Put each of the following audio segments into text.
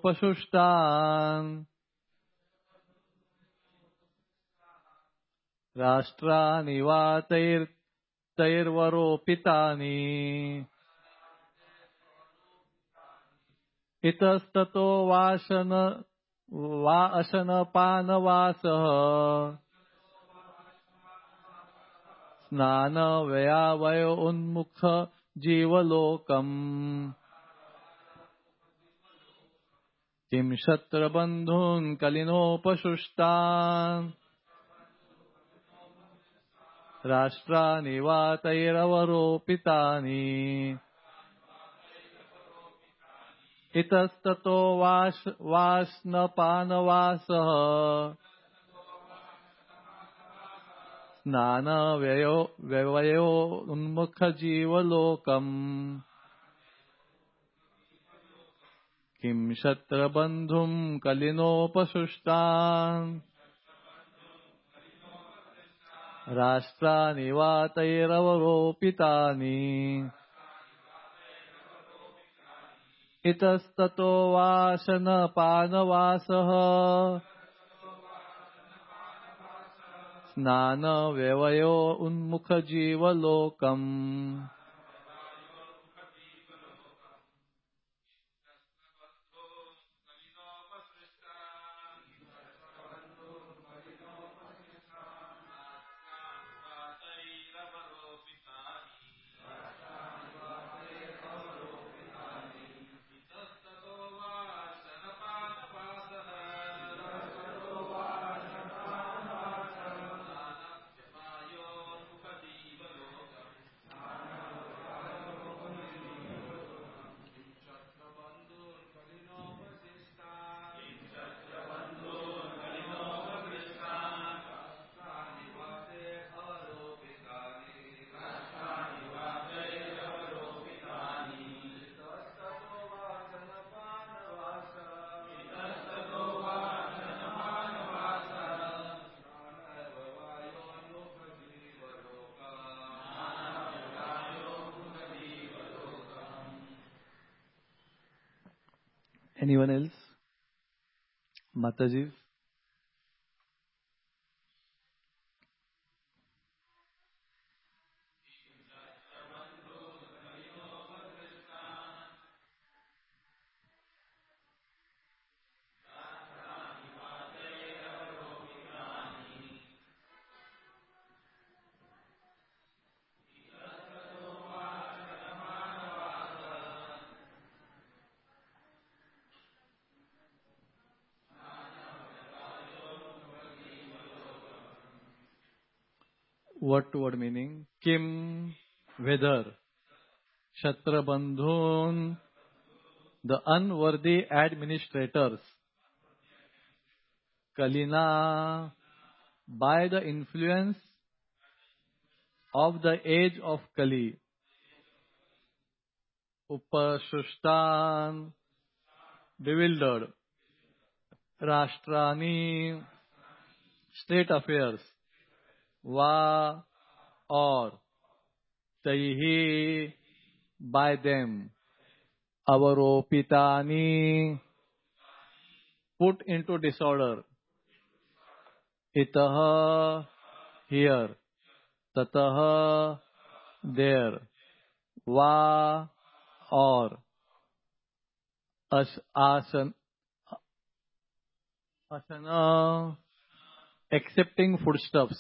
कलिनोपसृष्टान् राष्ट्राणि वा तैर्वरोपितानि इतस्ततो वा अशनपानवासः स्नानव्ययावयो उन्मुख जीवलोकम् किं शत्रबन्धून् कलिनोपसृष्टान् राष्ट्राणि वा तैरवरोपितानि इतस्ततो वाष्णपानवासः स्नानव्ययो उन्मुख जीवलोकम् किं शत्रबन्धुं कलिनोपसृष्टान् राष्ट्राणि वा तैरवरोपितानि इतस्ततो वाशनपानवासः स्नानव्ययो उन्मुख जीवलोकम् Anyone else? Mataji? Word to word meaning. Kim, whether. Shatrabandhun, the unworthy administrators. Kalina, by the influence of the age of Kali. Upashustan, bewildered. Rashtrani, state affairs. Va, or. Taihi, by them. Avaropitani, put into disorder. Itaha, here. Tataha, there. Va, or. Asana, accepting foodstuffs.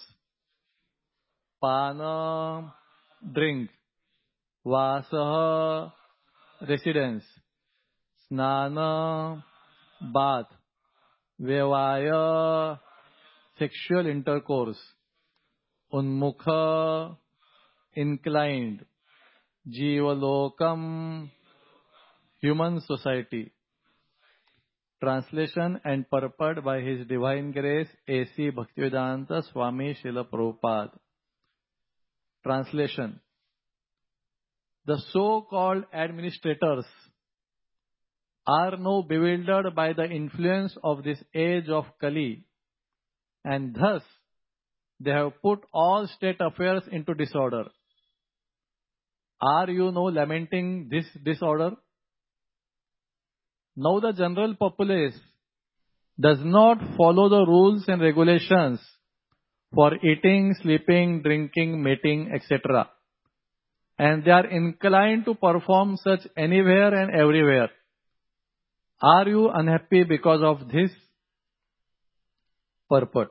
Pana, drink. Vasaha, residence. Snana, bath. Vyavaya, sexual intercourse. Unmukha, inclined. Jivalokam, human society. Translation and purport by His Divine Grace A.C. Bhaktivedanta Swami Srila Prabhupada. Translation. The so-called administrators are now bewildered by the influence of this age of Kali, and thus they have put all state affairs into disorder. Are you now lamenting this disorder? Now the general populace does not follow the rules and regulations for eating, sleeping, drinking, mating, etc. And they are inclined to perform such anywhere and everywhere. Are you unhappy because of this? Purport.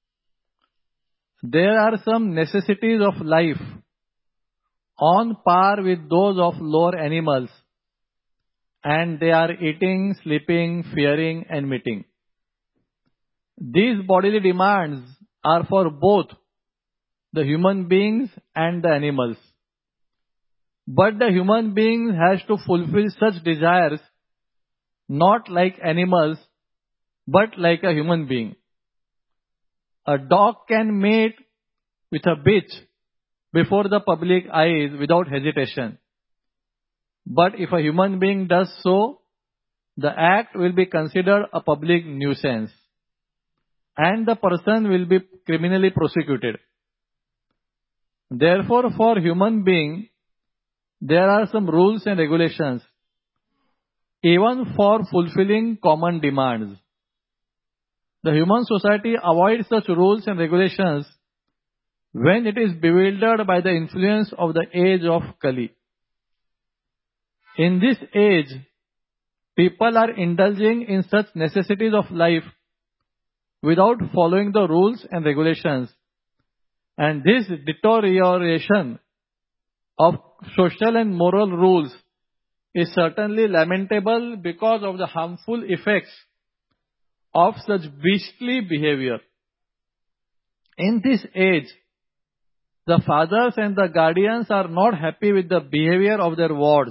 There are some necessities of life on par with those of lower animals, and they are eating, sleeping, fearing, and mating. These bodily demands are for both the human beings and the animals. But the human being has to fulfill such desires not like animals, but like a human being. A dog can mate with a bitch before the public eyes without hesitation. But if a human being does so, the act will be considered a public nuisance, and the person will be criminally prosecuted. Therefore, for human being, there are some rules and regulations, even for fulfilling common demands. The human society avoids such rules and regulations when it is bewildered by the influence of the age of Kali. In this age, people are indulging in such necessities of life without following the rules and regulations, and this deterioration of social and moral rules is certainly lamentable because of the harmful effects of such beastly behavior. In this age, the fathers and the guardians are not happy with the behavior of their wards.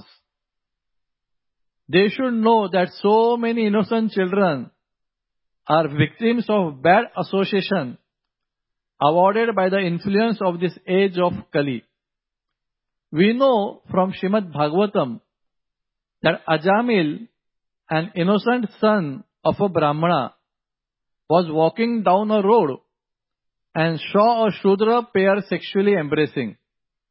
They should know that so many innocent children are victims of bad association awarded by the influence of this age of Kali. We know from Srimad Bhagavatam that Ajamil, an innocent son of a Brahmana, was walking down a road and saw a Shudra pair sexually embracing.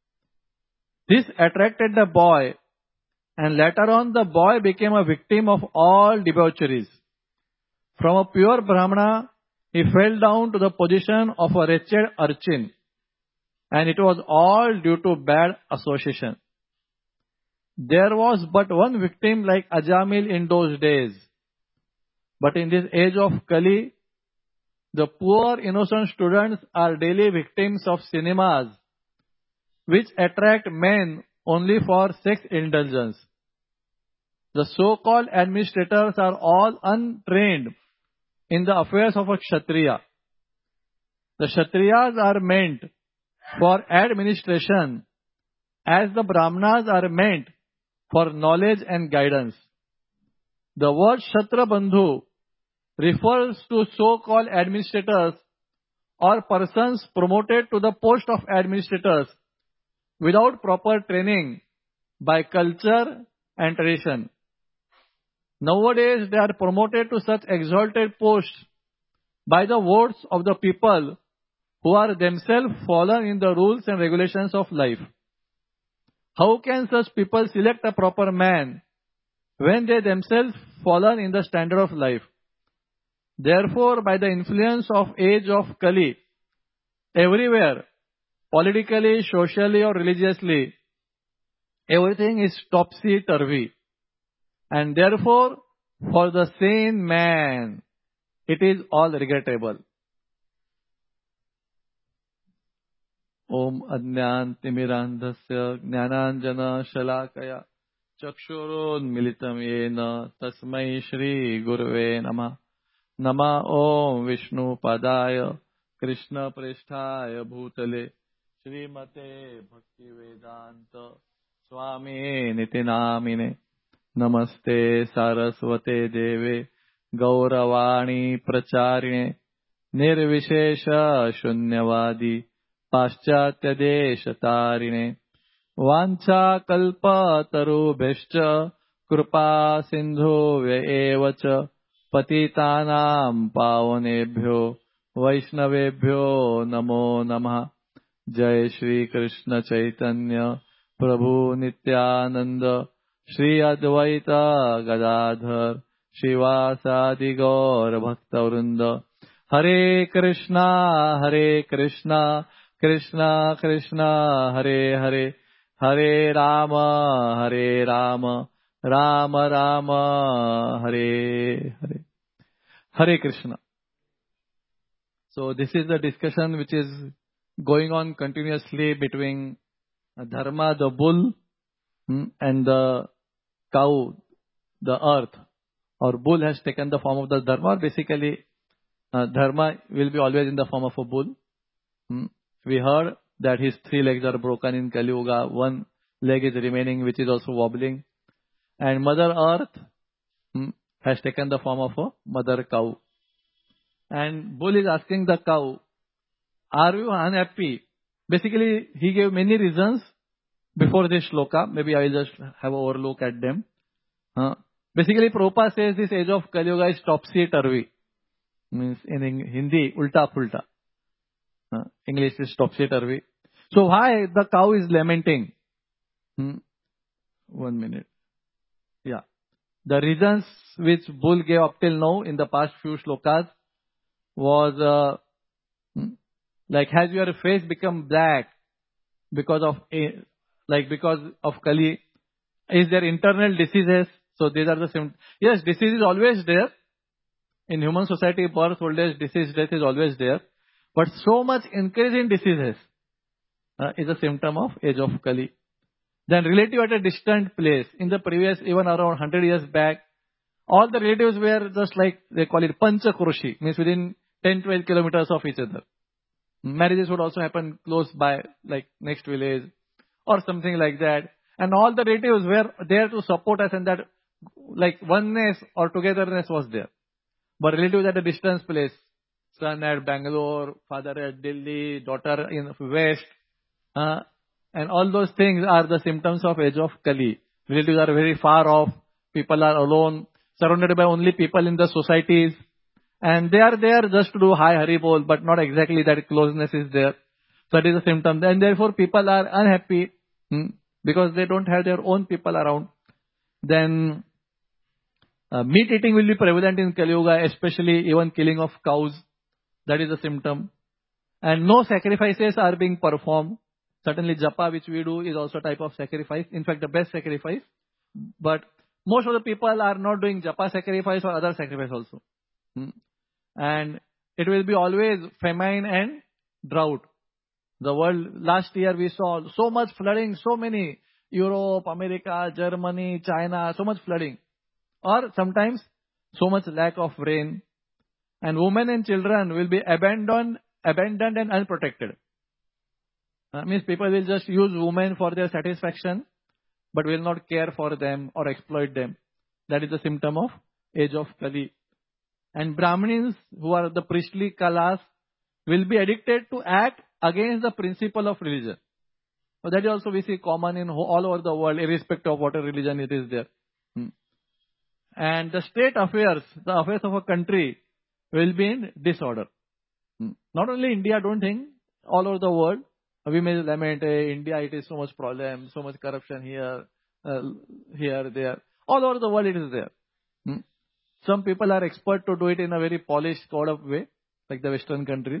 This attracted the boy, and later on the boy became a victim of all debaucheries. From a pure Brahmana, he fell down to the position of a wretched urchin, and it was all due to bad association. There was but one victim like Ajamil in those days. But in this age of Kali, the poor innocent students are daily victims of cinemas, which attract men only for sex indulgence. The so-called administrators are all untrained in the affairs of a Kshatriya. The Kshatriyas are meant for administration, as the Brahmanas are meant for knowledge and guidance. The word Kshatriya Bandhu refers to so-called administrators or persons promoted to the post of administrators without proper training by culture and tradition. Nowadays, they are promoted to such exalted posts by the votes of the people who are themselves fallen in the rules and regulations of life. How can such people select a proper man when they themselves fallen in the standard of life? Therefore, by the influence of age of Kali, everywhere, politically, socially or religiously, everything is topsy-turvy. And therefore, for the sane man, it is all regrettable. Om Adnyan Timirandhasya Jnananjana Shalakaya Chakshurunmilitam Yena Tasmai Shri Gurave Namah. Nama Om Vishnu Padaya Krishna Prishthaya Bhutale Srimate Bhakti Vedanta Swami Nitinamine Namaste Saraswate Deve Gauravani Pracharine Nirvishesha Shunyavadi Paschatya Deshatarine Vancha Kalpa Tarubhishcha Krupa Sindhu Evacha Patitanam Pavanebhyo Vaishnavebhyo Namo Namah. Jai Shri Krishna Chaitanya Prabhu Nityananda Shri Advaita Gadadhar Shivasadi Gaur Bhakta Vrinda. Hare Krishna, Krishna Krishna, Hare Hare, Hare Rama, Rama Rama, Hare Hare. Hare Krishna. So this is the discussion which is going on continuously between Dharma, the bull, and the cow, the earth. Or bull has taken the form of the Dharma. Basically, Dharma will be always in the form of a bull. We heard that his 3 legs are broken in Kali Yuga. 1 leg is remaining, which is also wobbling. And Mother Earth has taken the form of a mother cow. And bull is asking the cow, are you unhappy? Basically, he gave many reasons before this shloka. Maybe I will just have a overlook at them. Basically, Prabhupada says this age of Kali Yuga is topsy-turvy. Means in Hindi, ulta-pulta. English is topsy-turvy. So why the cow is lamenting? 1 minute. Yeah. The reasons which bull gave up till now in the past few shlokas was like, has your face become black because of Kali? Is there internal diseases? So these are the symptoms. Yes, disease is always there. In human society, birth, old age, disease, death is always there. But so much increase in diseases is a symptom of age of Kali. Then relative at a distant place. In the previous, even around 100 years back, all the relatives were just like, they call it Panchakroshi, means within 10-12 kilometers of each other. Marriages would also happen close by, like next village or something like that. And all the relatives were there to support us, and that like oneness or togetherness was there. But relatives at a distance place, son at Bangalore, father at Delhi, daughter in West, and all those things are the symptoms of age of Kali. Relatives are very far off, people are alone, surrounded by only people in the societies, and they are there just to do Hi Hari Bol, but not exactly that closeness is there. So that is a symptom. And therefore people are unhappy because they don't have their own people around. Then meat eating will be prevalent in Kali Yuga, especially even killing of cows. That is a symptom. And no sacrifices are being performed. Certainly japa, which we do, is also a type of sacrifice. In fact, the best sacrifice. But most of the people are not doing japa sacrifice or other sacrifice also. And it will be always famine and drought. The world, last year we saw so much flooding, so many, Europe, America, Germany, China, so much flooding. Or sometimes so much lack of rain. And women and children will be abandoned and unprotected. Means people will just use women for their satisfaction, but will not care for them or exploit them. That is the symptom of age of Kali. And Brahmins, who are the priestly class, will be addicted to act against the principle of religion. So that is also we see common in all over the world, irrespective of what religion it is there. And the state affairs, the affairs of a country, will be in disorder. Not only India, don't think, all over the world. We may lament, India, it is so much problem, so much corruption here, there. All over the world it is there. Some people are expert to do it in a very polished, sort of way, like the Western countries.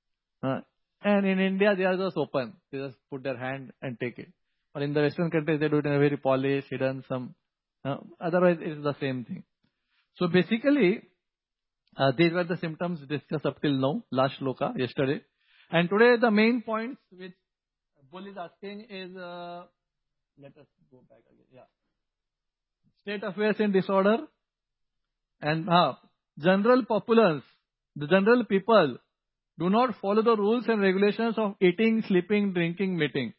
And in India, they are just open. They just put their hand and take it. Or in the Western countries, they do it in a very polished, hidden, some. Otherwise, it is the same thing. So basically, these were the symptoms discussed up till now, last shloka, yesterday. And today, the main points which Bull is asking is, let us go back again. Yeah. State affairs in disorder. And general populace, the general people, do not follow the rules and regulations of eating, sleeping, drinking, mating.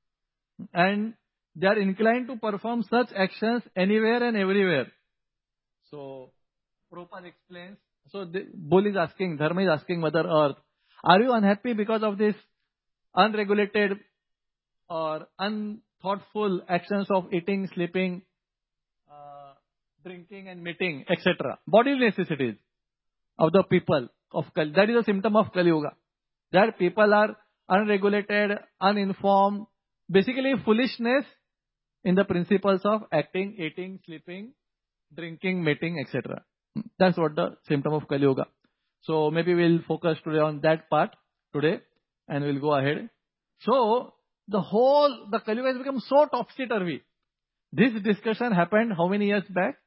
And they are inclined to perform such actions anywhere and everywhere. So, Prabhupada explains. So, the Bull is asking, Dharma is asking Mother Earth, are you unhappy because of this unregulated or unthoughtful actions of eating, sleeping, drinking and mating, etc. Bodily necessities of the people of Kali. That is a symptom of Kali Yuga. That people are unregulated, uninformed, basically foolishness in the principles of acting, eating, sleeping, drinking, mating, etc. That's what the symptom of Kali Yuga. So maybe we'll focus today on that part today, and we'll go ahead. So the Kali Yuga has become so topsy-turvy. This discussion happened how many years back?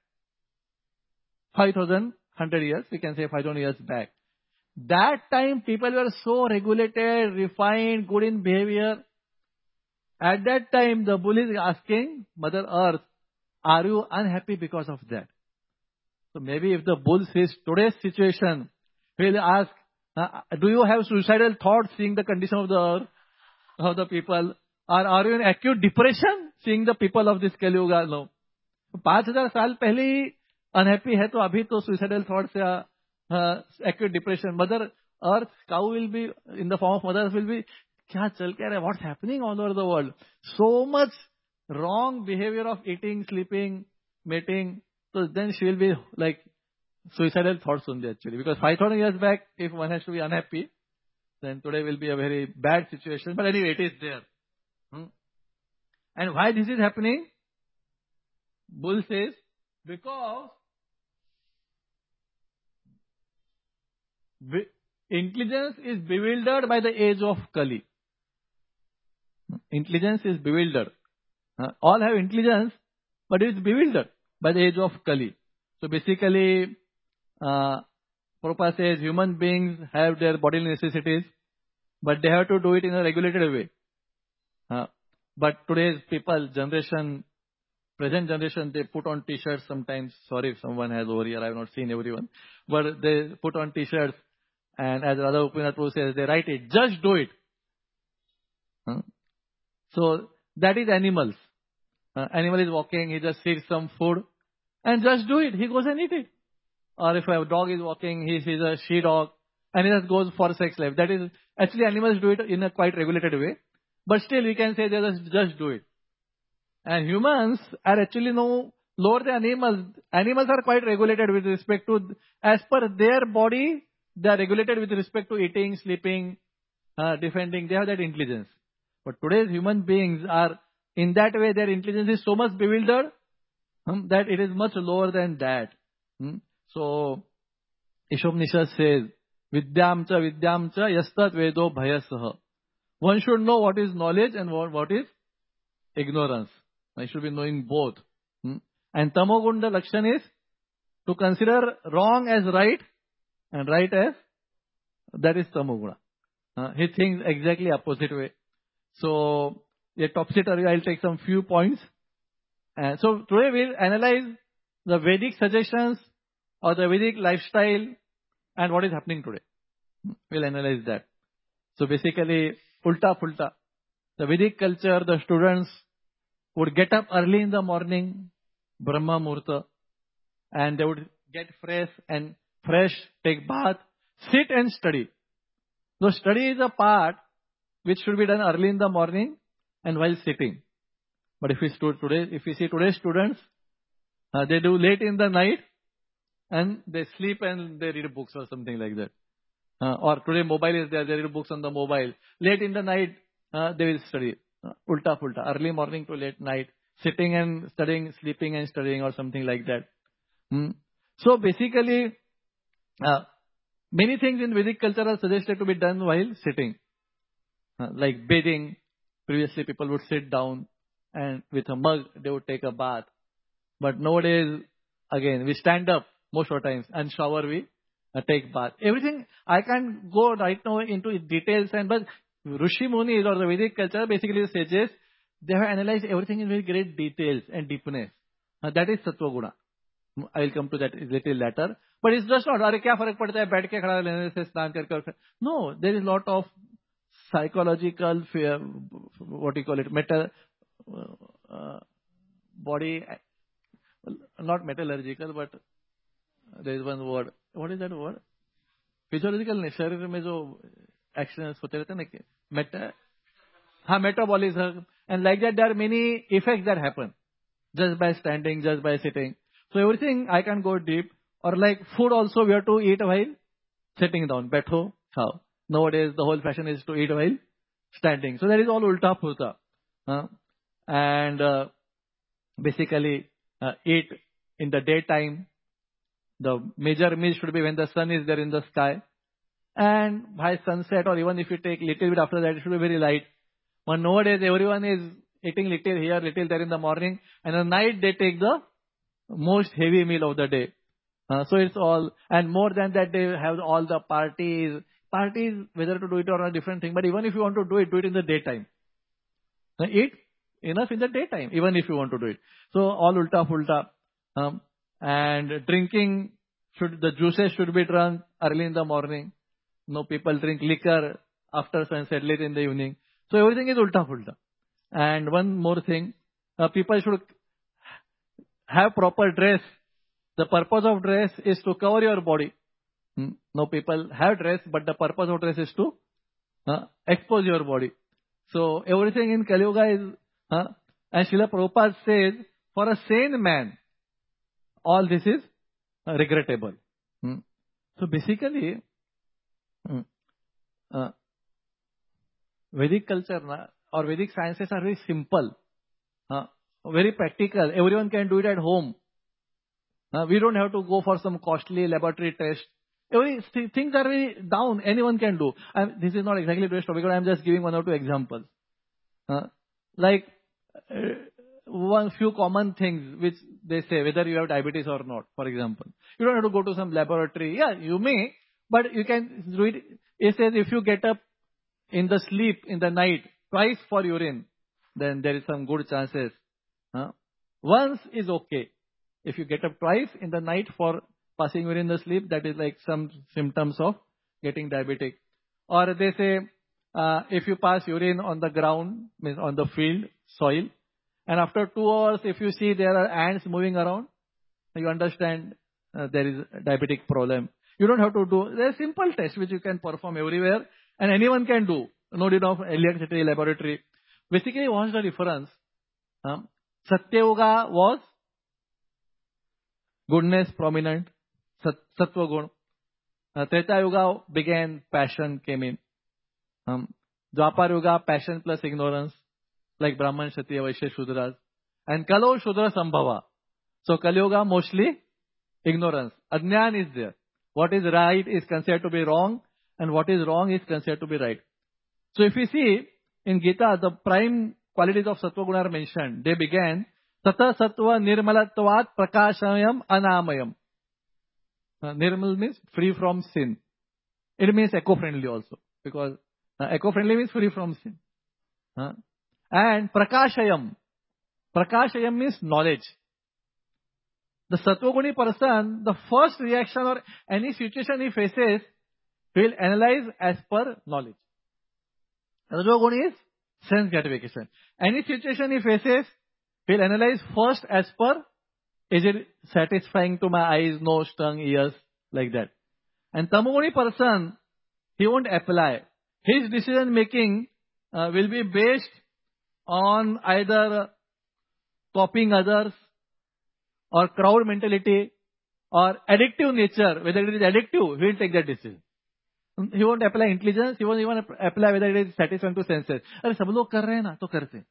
5,100 years, we can say 5,000 years back. That time people were so regulated, refined, good in behavior. At that time the bull is asking Mother Earth, are you unhappy because of that? So maybe if the bull sees today's situation, he will ask, do you have suicidal thoughts seeing the condition of the earth, of the people? Or are you in acute depression seeing the people of this Kali Yuga? No. 5,000 साल पहले ही unhappy है तो अभी तो suicidal thoughts या acute depression. Mother Earth, cow will be, in the form of Mother Earth will be, क्या चल क्या रहा है? What's happening all over the world? So much wrong behavior of eating, sleeping, mating. So then she will be like suicidal thoughts only actually. Because 5,000 years back, if one has to be unhappy, then today will be a very bad situation. But anyway, it is there. And why this is happening? Bull says, because intelligence is bewildered by the age of Kali. Intelligence is bewildered. All have intelligence, but it is bewildered by the age of Kali. So basically, Prabhupada says human beings have their bodily necessities, but they have to do it in a regulated way. But today's people, present generation, they put on t-shirts sometimes. Sorry if someone has over here, I have not seen everyone. But they put on t-shirts, and as Radha Upinath Prabhu says, they write it, just do it. So that is animals. Animal is walking, he just sees some food, and just do it. He goes and eat it. Or if a dog is walking, he sees a she dog, and he just goes for sex life. That is, actually animals do it in a quite regulated way. But still we can say they just do it. And humans are actually no lower than animals. Animals are quite regulated with respect to, as per their body, they are regulated with respect to eating, sleeping, defending. They have that intelligence. But today's human beings are, in that way, their intelligence is so much bewildered that it is much lower than that. So, Ishopnishad says, Vidyamcha yastat vedo bhayasaha. One should know what is knowledge and what is ignorance. I should be knowing both. And Tamogunda Lakshan is to consider wrong as right and right as, that is Tamoguna. He thinks exactly opposite way. So, a topsy-turvy, I'll take some few points. So today we'll analyze the Vedic suggestions or the Vedic lifestyle and what is happening today. We'll analyze that. So basically, ulta-fulta. The Vedic culture, the students would get up early in the morning, Brahma Murta, and they would get fresh, take bath, sit and study. So study is a part which should be done early in the morning and while sitting. But if we see today's students, they do late in the night and they sleep and they read books or something like that. Or today mobile is there, they read books on the mobile. Late in the night, they will study. Ulta-fulta. Early morning to late night. Sitting and studying, sleeping and studying or something like that. So basically, many things in Vedic culture are suggested to be done while sitting. Like bathing. Previously people would sit down and with a mug they would take a bath. But nowadays, again, we stand up most of the times and shower, we take bath. Everything, I can't go right now into details, but Rishi Munis or the Vedic culture, basically the sages, they have analyzed everything in very great details and deepness. That is Sattva Guna. I will come to that a little later. But it's just not, अरे क्या फर्क पड़ता है बैठ के खड़ा लेने से स्नान करके. No, there is lot of psychological, what do you call it, body, not metallurgical, but there is one word. What is that word? Physiological शरीर में जो actions होते रहते हैं ना, metabolism, and like that there are many effects that happen just by standing, just by sitting. So everything I can go deep. Or like food also we have to eat while sitting down. Baitho, khao. Nowadays the whole fashion is to eat while standing. So that is all ulta pulta. And basically eat in the daytime. The major meal should be when the sun is there in the sky. And by sunset, or even if you take little bit after that, it should be very light. But nowadays, everyone is eating little here, little there in the morning. And at night, they take the most heavy meal of the day. So it's all, and more than that, they have all the parties. Parties, whether to do it or a different thing. But even if you want to do it in the daytime. Eat enough in the daytime, even if you want to do it. So all ulta fulta. And drinking, the juices should be drunk early in the morning. No, people drink liquor after sunset, late in the evening. So everything is ulta fulta. And one more thing, people should have proper dress. The purpose of dress is to cover your body. No, people have dress, but the purpose of dress is to expose your body. So everything in Kali Yuga is, and Srila Prabhupada says, for a sane man, all this is regrettable. So basically, Vedic culture or Vedic sciences are very simple, very practical. Everyone can do it at home. We don't have to go for some costly laboratory test. Things are very down. Anyone can do. This is not exactly today's topic, but I'm just giving one or two examples. Like one few common things which they say, whether you have diabetes or not, for example. You don't have to go to some laboratory. Yeah, you may, but you can do it. It says if you get up in the sleep in the night twice for urine, then there is some good chances. Once is okay. If you get up twice in the night for passing urine in the sleep, that is like some symptoms of getting diabetic. Or they say, if you pass urine on the ground, means on the field, soil, and after 2 hours, if you see there are ants moving around, you understand there is a diabetic problem. You don't have to do, there are simple tests which you can perform everywhere, and anyone can do. No need of electricity laboratory. Basically, what's the difference? Satya Yuga was goodness prominent, Sattva Gun. Treta Yuga began, passion came in. Dwapar Yuga, passion plus ignorance, like Brahman, Kshatriya, Vaishya, Shudras. And Kalo Shudra Sambhava. So Kali Yuga mostly ignorance. Ajnan is there. What is right is considered to be wrong, and what is wrong is considered to be right. So if we see in Gita, the prime qualities of Sattva Guna are mentioned. They began, Tata Sattva Nirmalatvat Prakashayam Anamayam. Nirmal means free from sin. It means eco-friendly also, because eco-friendly means free from sin. And Prakashayam. Prakashayam means knowledge. The Sattva-guni person, the first reaction or any situation he faces, he will analyze as per knowledge. Rajoguni is sense gratification. Any situation he faces, he will analyze first as per, is it satisfying to my eyes, nose, tongue, ears, like that. And Tamoguni person, he won't apply. His decision making will be based on either copying others, or crowd mentality, or addictive nature. Whether it is addictive, he will take that decision. He won't apply intelligence, he won't even apply whether it is satisfying to senses. अरे सब लोग कर रहे हैं ना, तो करते.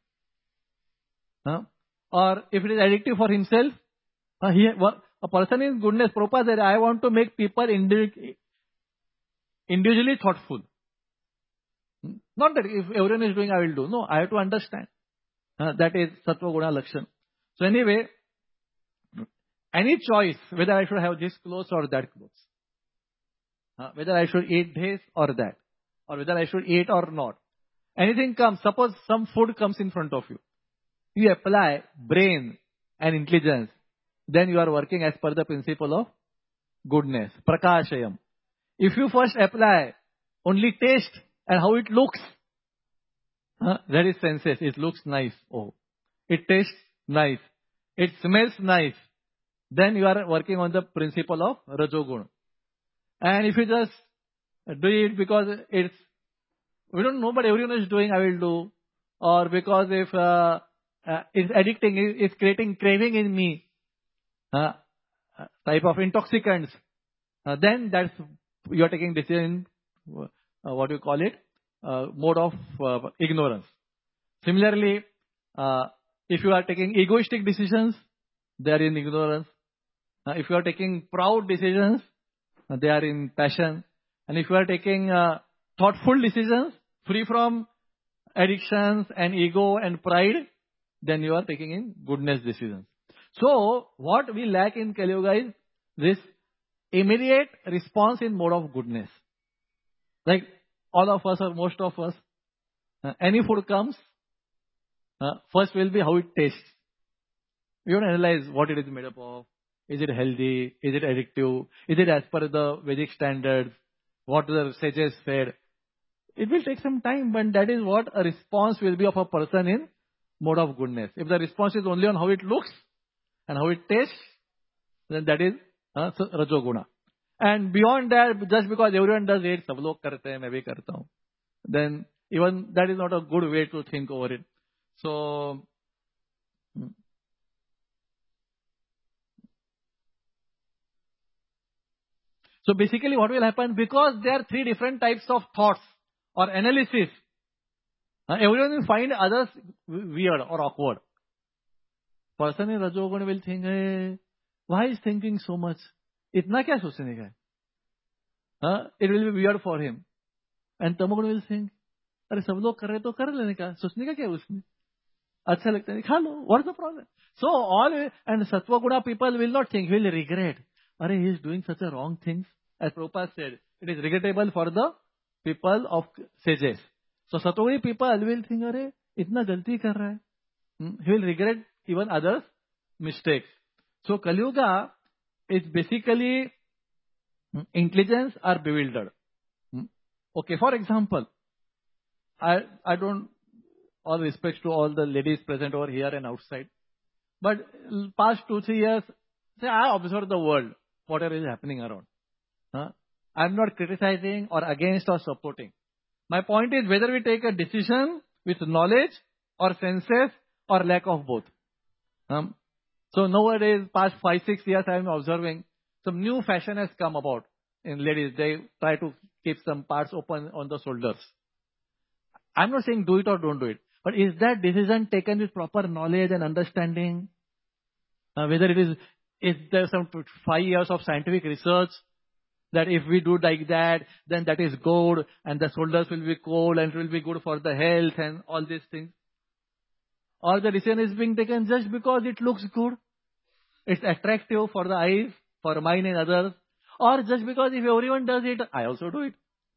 Or if it is addictive for himself, a person in goodness, Prabhupada said, I want to make people individually thoughtful. Not that if everyone is doing, I will do. No, I have to understand. That is Sattva Guna Lakshan. So anyway, any choice, whether I should have this clothes or that clothes, whether I should eat this or that, or whether I should eat or not. Anything comes, suppose some food comes in front of you. You apply brain and intelligence. Then you are working as per the principle of goodness. Prakashayam. If you first apply only taste and how it looks, that is senses. It looks nice. Oh, it tastes nice. It smells nice. Then you are working on the principle of Rajogun. And if you just do it because it's, we don't know, but everyone is doing, I will do. Or because if it's addicting, it's creating craving in me, type of intoxicants, then that's, you are taking decision, what you call it, mode of ignorance. Similarly, if you are taking egoistic decisions, they are in ignorance. If you are taking proud decisions, they are in passion. And if you are taking thoughtful decisions, free from addictions and ego and pride, then you are taking in goodness decisions. So, what we lack in Kali Yuga is this immediate response in mode of goodness. Like all of us or most of us, any food comes, first will be how it tastes. We don't analyze what it is made up of. Is it healthy? Is it addictive? Is it as per the Vedic standards? What the sages said? It will take some time, but that is what a response will be of a person in mode of goodness. If the response is only on how it looks and how it tastes, then that is Rajoguna. And beyond that, just because everyone does it, sab log karte hain, main bhi karta hu, then even that is not a good way to think over it. So, basically what will happen, because there are three different types of thoughts or analysis, everyone will find others weird or awkward. Person in Rajoguna will think, hey, why is thinking so much? Itna kya sochne ka? It will be weird for him. And Tamoguna will think, अरे सब लोग कर रहे तो कर लेने का, सोचने का क्या उसमें, अच्छा लगता है खा लो, what's the problem? So all, and Sattva Guna people will not think, will regret, अरे he is doing such a wrong things. As Prabhupada said, it is regrettable for the people of sages. So Sattva Guna people will think, अरे इतना गलती कर रहा है, he will regret even others' mistakes. So Kali Yuga is basically intelligence are bewildered. Okay, for example, I don't, all respects to all the ladies present over here and outside, but past 2-3 years, say I observe the world, whatever is happening around. I'm not criticizing or against or supporting. My point is whether we take a decision with knowledge or senses or lack of both. So nowadays, past 5-6 years, I am observing some new fashion has come about in ladies. They try to keep some parts open on the shoulders. I'm not saying do it or don't do it, but is that decision taken with proper knowledge and understanding? Whether it is there some 5 years of scientific research that if we do like that, then that is good and the shoulders will be cold and it will be good for the health and all these things. Or the decision is being taken just because it looks good, it's attractive for the eyes, for mine and others, or just because if everyone does it, I also do it.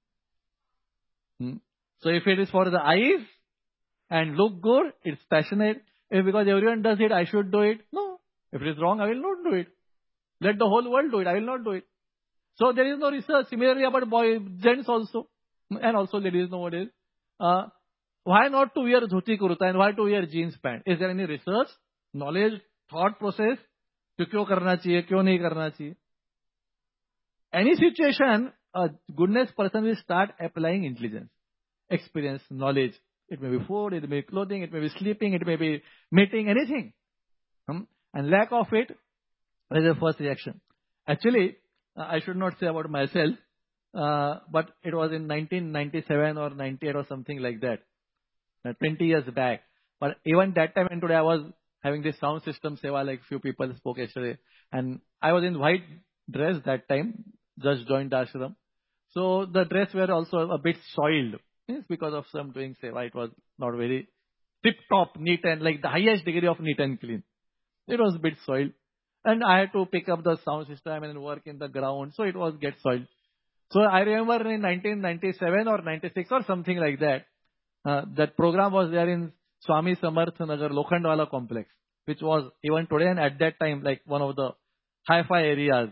So if it is for the eyes and look good, it's passionate. If because everyone does it, I should do it. No. If it is wrong, I will not do it. Let the whole world do it. I will not do it. So there is no research. Similarly about boys, gents also, and also ladies nowadays. Why not to wear dhoti kurta and why to wear jeans pant? Is there any research, knowledge, thought process? कि क्यों करना चाहिए, क्यों नहीं करना चाहिए? Any situation, a goodness person will start applying intelligence, experience, knowledge. It may be food, it may be clothing, it may be sleeping, it may be meeting, anything. And lack of it is the first reaction. Actually, I should not say about myself, but it was in 1997 or 98 or something like that, 20 years back. But even that time and today I was having this sound system seva, like few people spoke yesterday. And I was in white dress that time, just joined the ashram. So the dress were also a bit soiled. Yes, because of some doing seva, it was not very tip-top, neat and like the highest degree of neat and clean. It was a bit soiled. And I had to pick up the sound system and work in the ground. So it was get soiled. So I remember in 1997 or 96 or something like that, that program was there in Swami Samarth Nagar Lokhandwala complex, which was even today and at that time like one of the hi-fi areas.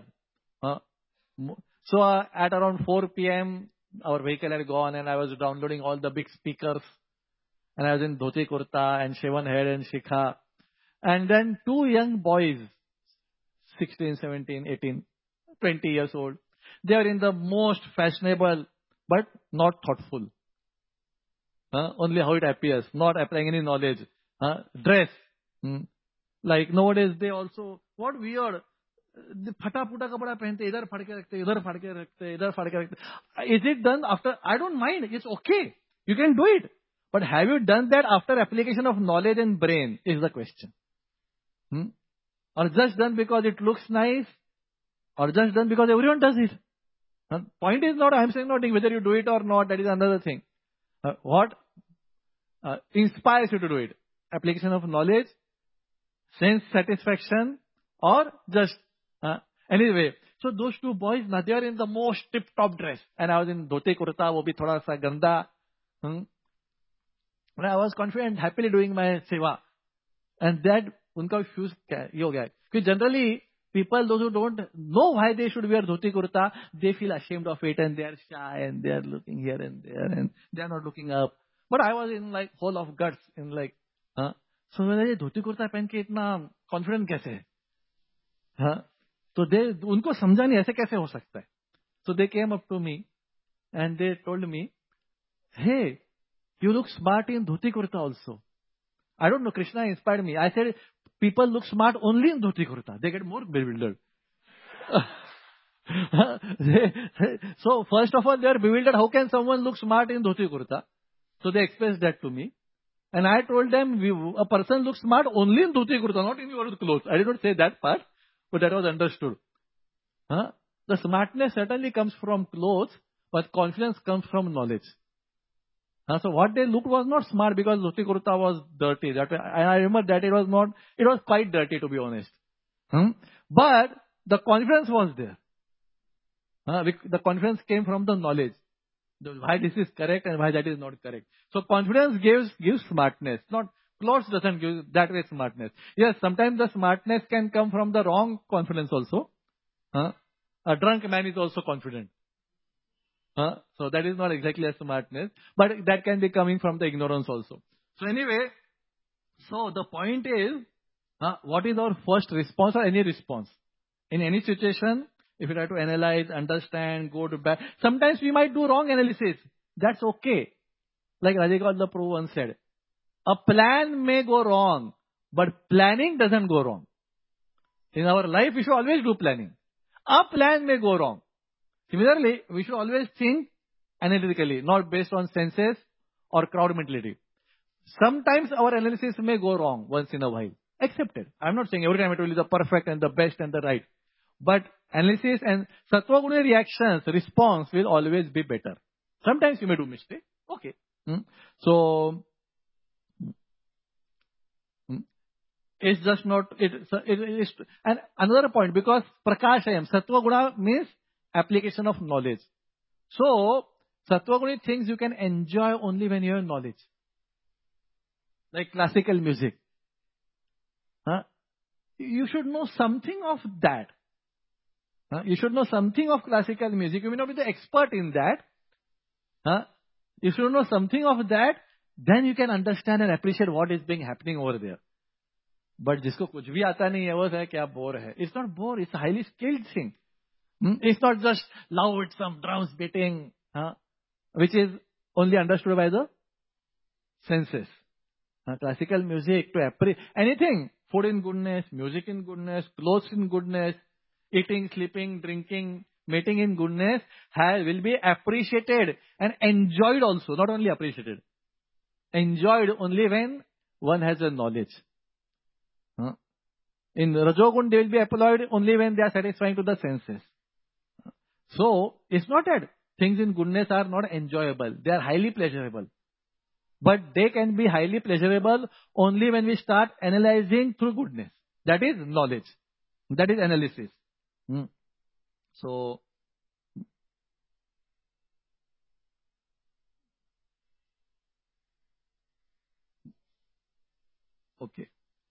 So at around 4 p.m., our vehicle had gone and I was downloading all the big speakers. And I was in dhoti kurta and shaven head and shikha. And then two young boys, 16, 17, 18, 20 years old, they are in the most fashionable but not thoughtful. Only how it appears, not applying any knowledge. Dress. Like nowadays they also, what weird, फटा फूटा कपड़ा पहनते, इधर फाड़ के रखते, इधर फाड़ के रखते, इधर फाड़ के रखते. Is it done after? I don't mind. It's okay. You can do it. But have you done that after application of knowledge and brain is the question. Or just done because it looks nice or just done because everyone does it. Point is not, I am saying not whether you do it or not, that is another thing. What inspires you to do it? Application of knowledge, sense satisfaction, or just anyway. So those two boys, they are in the most tip-top dress. And I was in dhoti kurta, wo bhi thoda sa ganda. And I was confident, happily doing my seva. And that, unka fuse ye ho gaya. Because generally, people, those who don't know why they should wear dhoti kurta, they feel ashamed of it and they are shy and they are looking here and there and they are not looking up. But I was in like whole of guts, in like, so ये धोती कुर्ता पहन के इतना confident कैसे है? तो दे उनको समझा नहीं ऐसे कैसे हो सकता है. So they came up to me and they told me, hey, you look smart in dhoti kurta also. I don't know, Krishna inspired me. I said, people look smart only in dhoti kurta. They get more bewildered. So first of all, they are bewildered. How can someone look smart in dhoti kurta? So they expressed that to me. And I told them, a person looks smart only in dhoti kurta, not in your clothes. I did not say that part, but that was understood. The smartness certainly comes from clothes, but confidence comes from knowledge. So what they looked was not smart because dhoti kurta was dirty. I remember that it was quite dirty, to be honest. But the confidence was there. The confidence came from the knowledge. Why this is correct and why that is not correct. So confidence gives smartness. Not clothes doesn't give that way smartness. Yes, sometimes the smartness can come from the wrong confidence also. A drunk man is also confident. So that is not exactly a smartness, but that can be coming from the ignorance also. So anyway, so the point is, what is our first response or any response? In any situation, if you try to analyze, understand, go to bad, sometimes we might do wrong analysis. That's okay. Like Rajagopal Prabhu once said, a plan may go wrong, but planning doesn't go wrong. In our life, we should always do planning. A plan may go wrong. Similarly, we should always think analytically, not based on senses or crowd mentality. Sometimes our analysis may go wrong once in a while. Accepted. I'm not saying every time it will be the perfect and the best and the right. But analysis and sattva guna reactions, response will always be better. Sometimes you may do mistake. Okay. So, it's just not, and another point, because prakashayam, sattva guna means application of knowledge. So, sattva guna things you can enjoy only when you have knowledge. Like classical music. You should know something of that. You should know something of classical music. You may not be the expert in that. You should know something of that. Then you can understand and appreciate what is being happening over there. But जिसको कुछ भी आता नहीं है वो है क्या bore है. It's not bore. It's a highly skilled thing. It's not just loud some drums beating, which is only understood by the senses. Classical music to appreciate anything. Food in goodness, music in goodness, clothes in goodness, eating, sleeping, drinking, mating in goodness will be appreciated and enjoyed also, not only appreciated. Enjoyed only when one has a knowledge. In Rajogun, they will be applied only when they are satisfying to the senses. So, it's not that things in goodness are not enjoyable. They are highly pleasurable. But they can be highly pleasurable only when we start analyzing through goodness. That is knowledge. That is analysis. So, okay.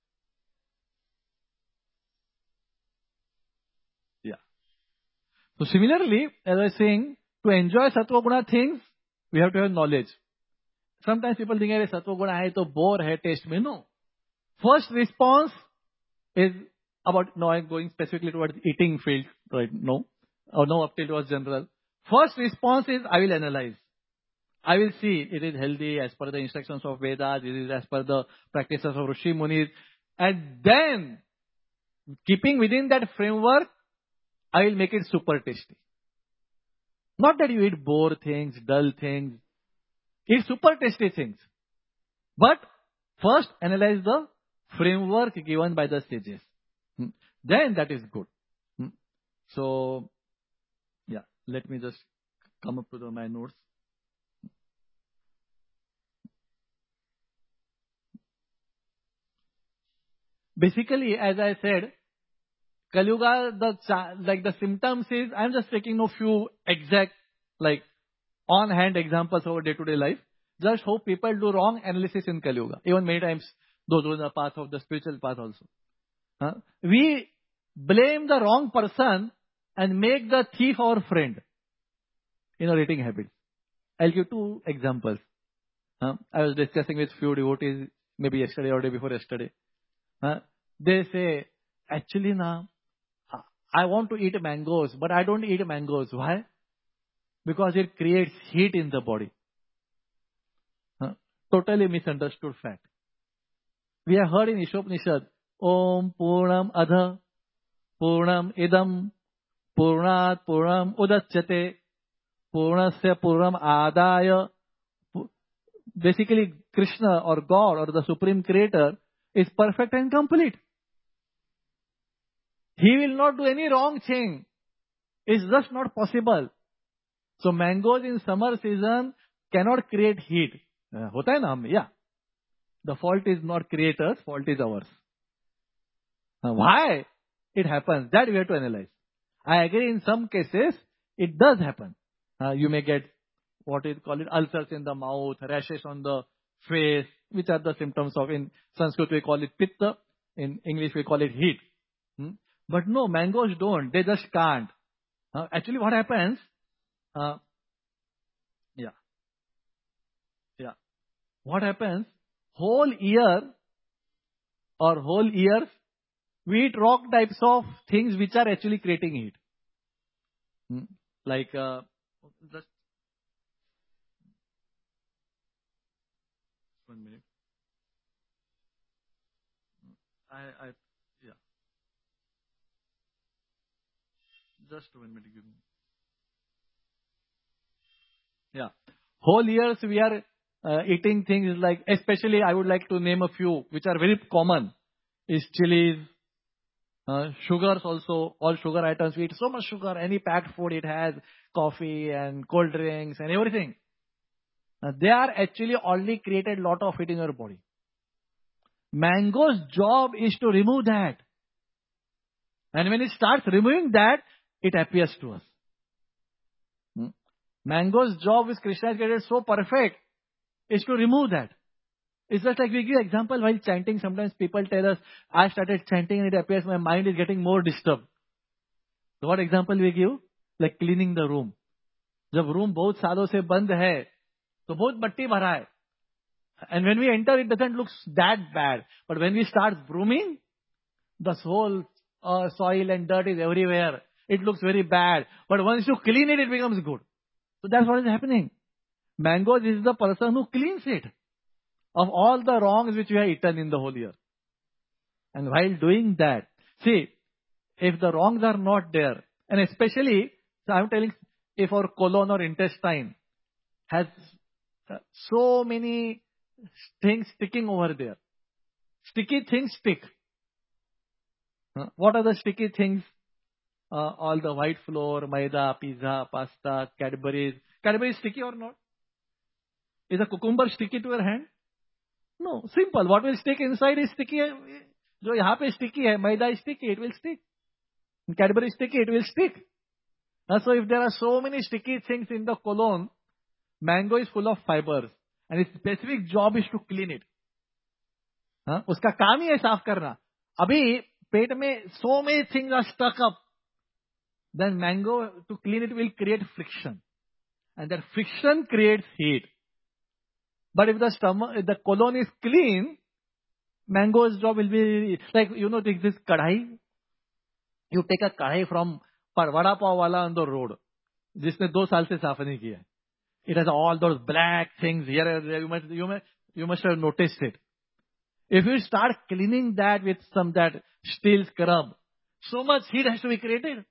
Yeah. So similarly, as I was saying, to enjoy sattva guna things, we have to have knowledge. Sometimes people think, "Hey, sattva guna hai to bore hai, taste mein." No. First response is about, no, I'm going specifically towards eating field, right? No. Or no, up till it was general. First response is, I will analyze. I will see it is healthy as per the instructions of Vedas, it is as per the practices of Rishi Munis. And then, keeping within that framework, I will make it super tasty. Not that you eat bore things, dull things. Eat super tasty things. But first analyze the framework given by the sages. Then that is good. So, yeah, let me just come up with my notes. Basically, as I said, Kali Yuga, the symptoms is, I'm just taking a few exact, like, on-hand examples of day-to-day life. Just hope people do wrong analysis in Kali Yuga. Even many times, those who are the path of the spiritual path also. We blame the wrong person and make the thief our friend in our eating habits. I'll give two examples. I was discussing with few devotees, maybe yesterday or day before yesterday. They say, actually, I want to eat mangoes, but I don't eat mangoes. Why? Because it creates heat in the body. Totally misunderstood fact. We have heard in Ishopanishad, Om Purnam Adha, Purnam Idam, Purnat Purnam Udachyate, Purnasya Purnam Adaya. Basically, Krishna or God or the Supreme Creator is perfect and complete. He will not do any wrong thing. It's just not possible. So mangoes in summer season cannot create heat. होता है ना हम? Yeah. The fault is not creators, fault is ours. Why it happens? That we have to analyze. I agree in some cases it does happen. You may get what is called ulcers in the mouth, rashes on the face, which are the symptoms of, in Sanskrit we call it pitta, in English we call it heat. But no, mangoes don't. They just can't. Actually what happens, what happens, whole year or whole years, we eat wrong types of things which are actually creating heat. Like, just 1 minute. Yeah. Just 1 minute, give me. Yeah. Whole years we are eating things like, especially I would like to name a few which are very common, is chilies, sugars also, all sugar items. We eat so much sugar, any packed food it has, coffee and cold drinks and everything. They are actually already created lot of it in your body. Mango's job is to remove that. And when it starts removing that, it appears to us. Mango's job, which Krishna has created so perfect, is to remove that. It's just like we give example while chanting. Sometimes people tell us, I started chanting and it appears my mind is getting more disturbed. So what example we give? Like cleaning the room. जब room बहुत सालों से बंद है, तो बहुत मट्टी भरा है. And when we enter, it doesn't look that bad. But when we start brooming, the whole soil and dirt is everywhere. It looks very bad. But once you clean it, it becomes good. So that's what is happening. Mangoes is the person who cleans it of all the wrongs which we have eaten in the whole year. And while doing that, see, if the wrongs are not there, and especially, so I'm telling, if our colon or intestine has so many things sticking over there, sticky things stick. What are the sticky things? All the white flour, maida, pizza, pasta, Cadbury's. Cadbury is sticky or not? Is a cucumber sticky to your hand? No. Simple. What will stick inside is sticky. जो यहाँ पे sticky है, maida is sticky, it will stick. Cadbury is sticky, it will stick. So if there are so many sticky things in the colon, mango is full of fibers. And its specific job is to clean it. उसका काम ही है साफ करना. अभी पेट में so many things are stuck up. Then mango, to clean it, will create friction. And that friction creates heat. But if the stomach, if the colon is clean, mango's job will be, like, take this kadhai. You take a kadhai from vada pav wala on the road, जिसने 2 साल से साफ नहीं किया. It has all those black things here and there. You must have noticed it. If you start cleaning that with some that steel scrub, so much heat has to be created.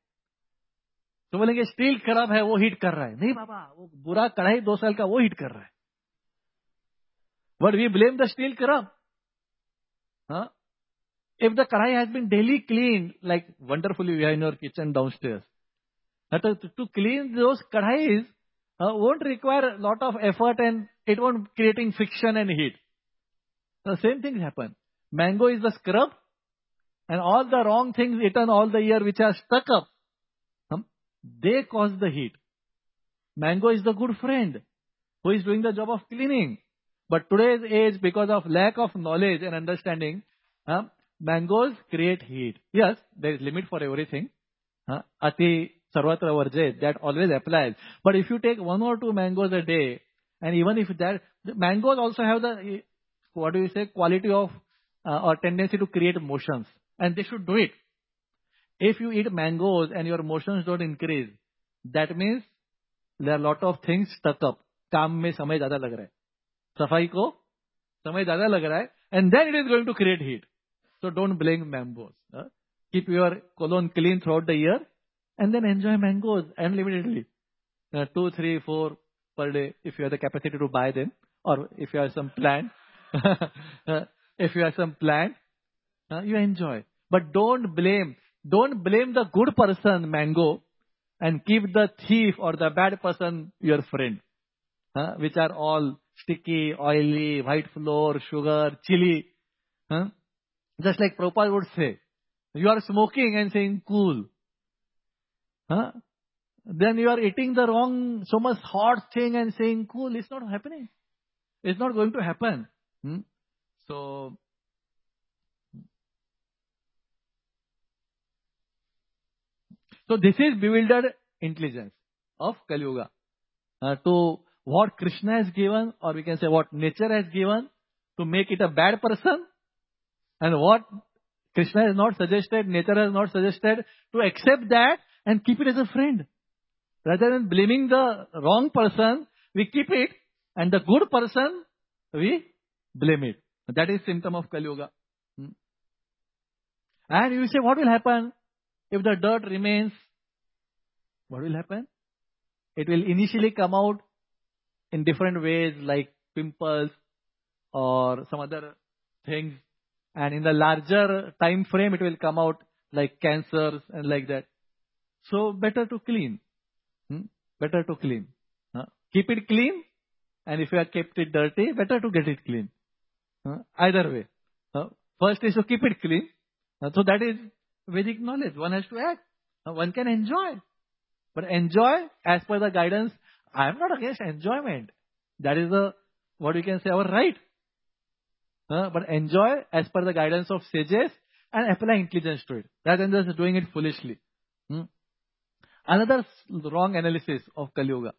तो बोलेंगे steel खराब है, वो heat कर रहा है. नहीं बाबा, वो बुरा कढ़ाई 2 साल का वो हीट कर रहा है. But we blame the steel खराब. If the kadai has been daily cleaned, like wonderfully you have in your kitchen downstairs, to clean those kadais won't require a lot of effort and it won't creating friction and heat. The same things happen. Mango is the scrub and all the wrong things eaten all the year which are stuck up, they cause the heat. Mango is the good friend who is doing the job of cleaning. But today's age, because of lack of knowledge and understanding, mangoes create heat. Yes, there is limit for everything. Ati sarvatra varjit, that always applies. But if you take 1 or 2 mangoes a day, and even if that, the mangoes also have the, quality of or tendency to create motions. And they should do it. If you eat mangoes and your motions don't increase, that means there are a lot of things stuck up. काम में समय ज़्यादा लग रहा है. सफाई को समय ज़्यादा लग रहा है. And then it is going to create heat. So don't blame mangoes. Keep your colon clean throughout the year and then enjoy mangoes unlimitedly. 2, 3, 4 per day if you have the capacity to buy them, or if you have some plant. If you have some plant, you enjoy. But don't blame the good person, mango, and keep the thief or the bad person your friend. Which are all sticky, oily, white flour, sugar, chili. Just like Prabhupada would say, you are smoking and saying cool. Then you are eating the wrong, so much hot thing and saying cool. It's not happening. It's not going to happen. So this is bewildered intelligence of Kali Yuga. To what Krishna has given, or we can say what nature has given, to make it a bad person, and what Krishna has not suggested, nature has not suggested, to accept that and keep it as a friend. Rather than blaming the wrong person, we keep it, and the good person, we blame it. That is symptom of Kali Yuga. And you say, what will happen if the dirt remains? What will happen? It will initially come out in different ways, like pimples or some other things. And in the larger time frame, it will come out like cancers and like that. So better to clean. Better to clean. Keep it clean. And if you have kept it dirty, better to get it clean. Either way. First is to keep it clean. So that is Vedic knowledge. One has to act. One can enjoy. But enjoy as per the guidance. I am not against enjoyment. That is what we can say, our right. But enjoy as per the guidance of sages and apply intelligence to it, rather than just doing it foolishly. Another wrong analysis of Kali Yuga.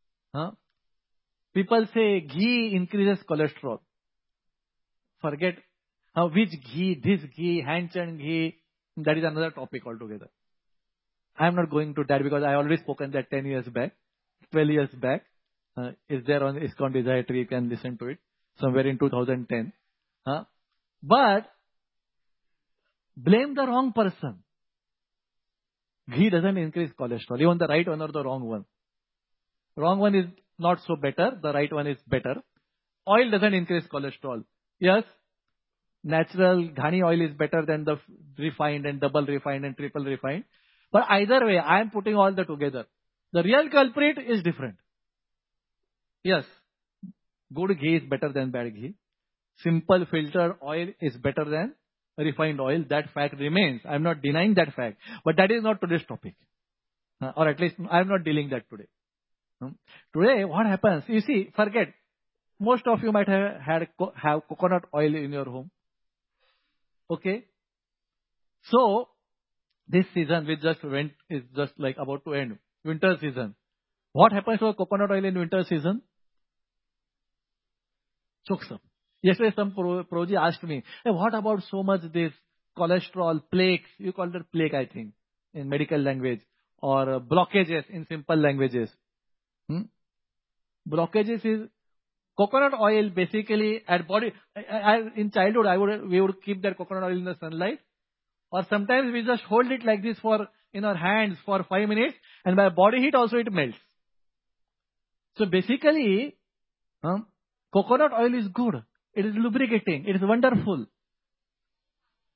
People say ghee increases cholesterol. Forget which ghee, this ghee, hand-churned ghee. That is another topic altogether. I am not going to that because I already spoken that 10 years back, 12 years back. Is there on ISKCON Desire Tree, you can listen to it, somewhere in 2010. But blame the wrong person. Ghee doesn't increase cholesterol, even the right one or the wrong one. Wrong one is not so better, the right one is better. Oil doesn't increase cholesterol. Yes, natural ghani oil is better than the refined and double refined and triple refined. But either way, I am putting all the together. The real culprit is different. Yes, good ghee is better than bad ghee. Simple filtered oil is better than refined oil. That fact remains. I am not denying that fact. But that is not today's topic. Or at least I am not dealing that today. Today, what happens? You see, forget. Most of you might have coconut oil in your home. Okay? So, this season which just went is just like about to end. Winter season. What happens to coconut oil in winter season? Chokes up. Yesterday some Proji asked me, hey, what about so much this cholesterol, plaques, you call it plaque I think, in medical language, or blockages in simple languages. Blockages is, coconut oil basically at body, in childhood we would keep that coconut oil in the sunlight, or sometimes we just hold it like this in our hands for 5 minutes, and by body heat also it melts. So basically, coconut oil is good. It is lubricating. It is wonderful.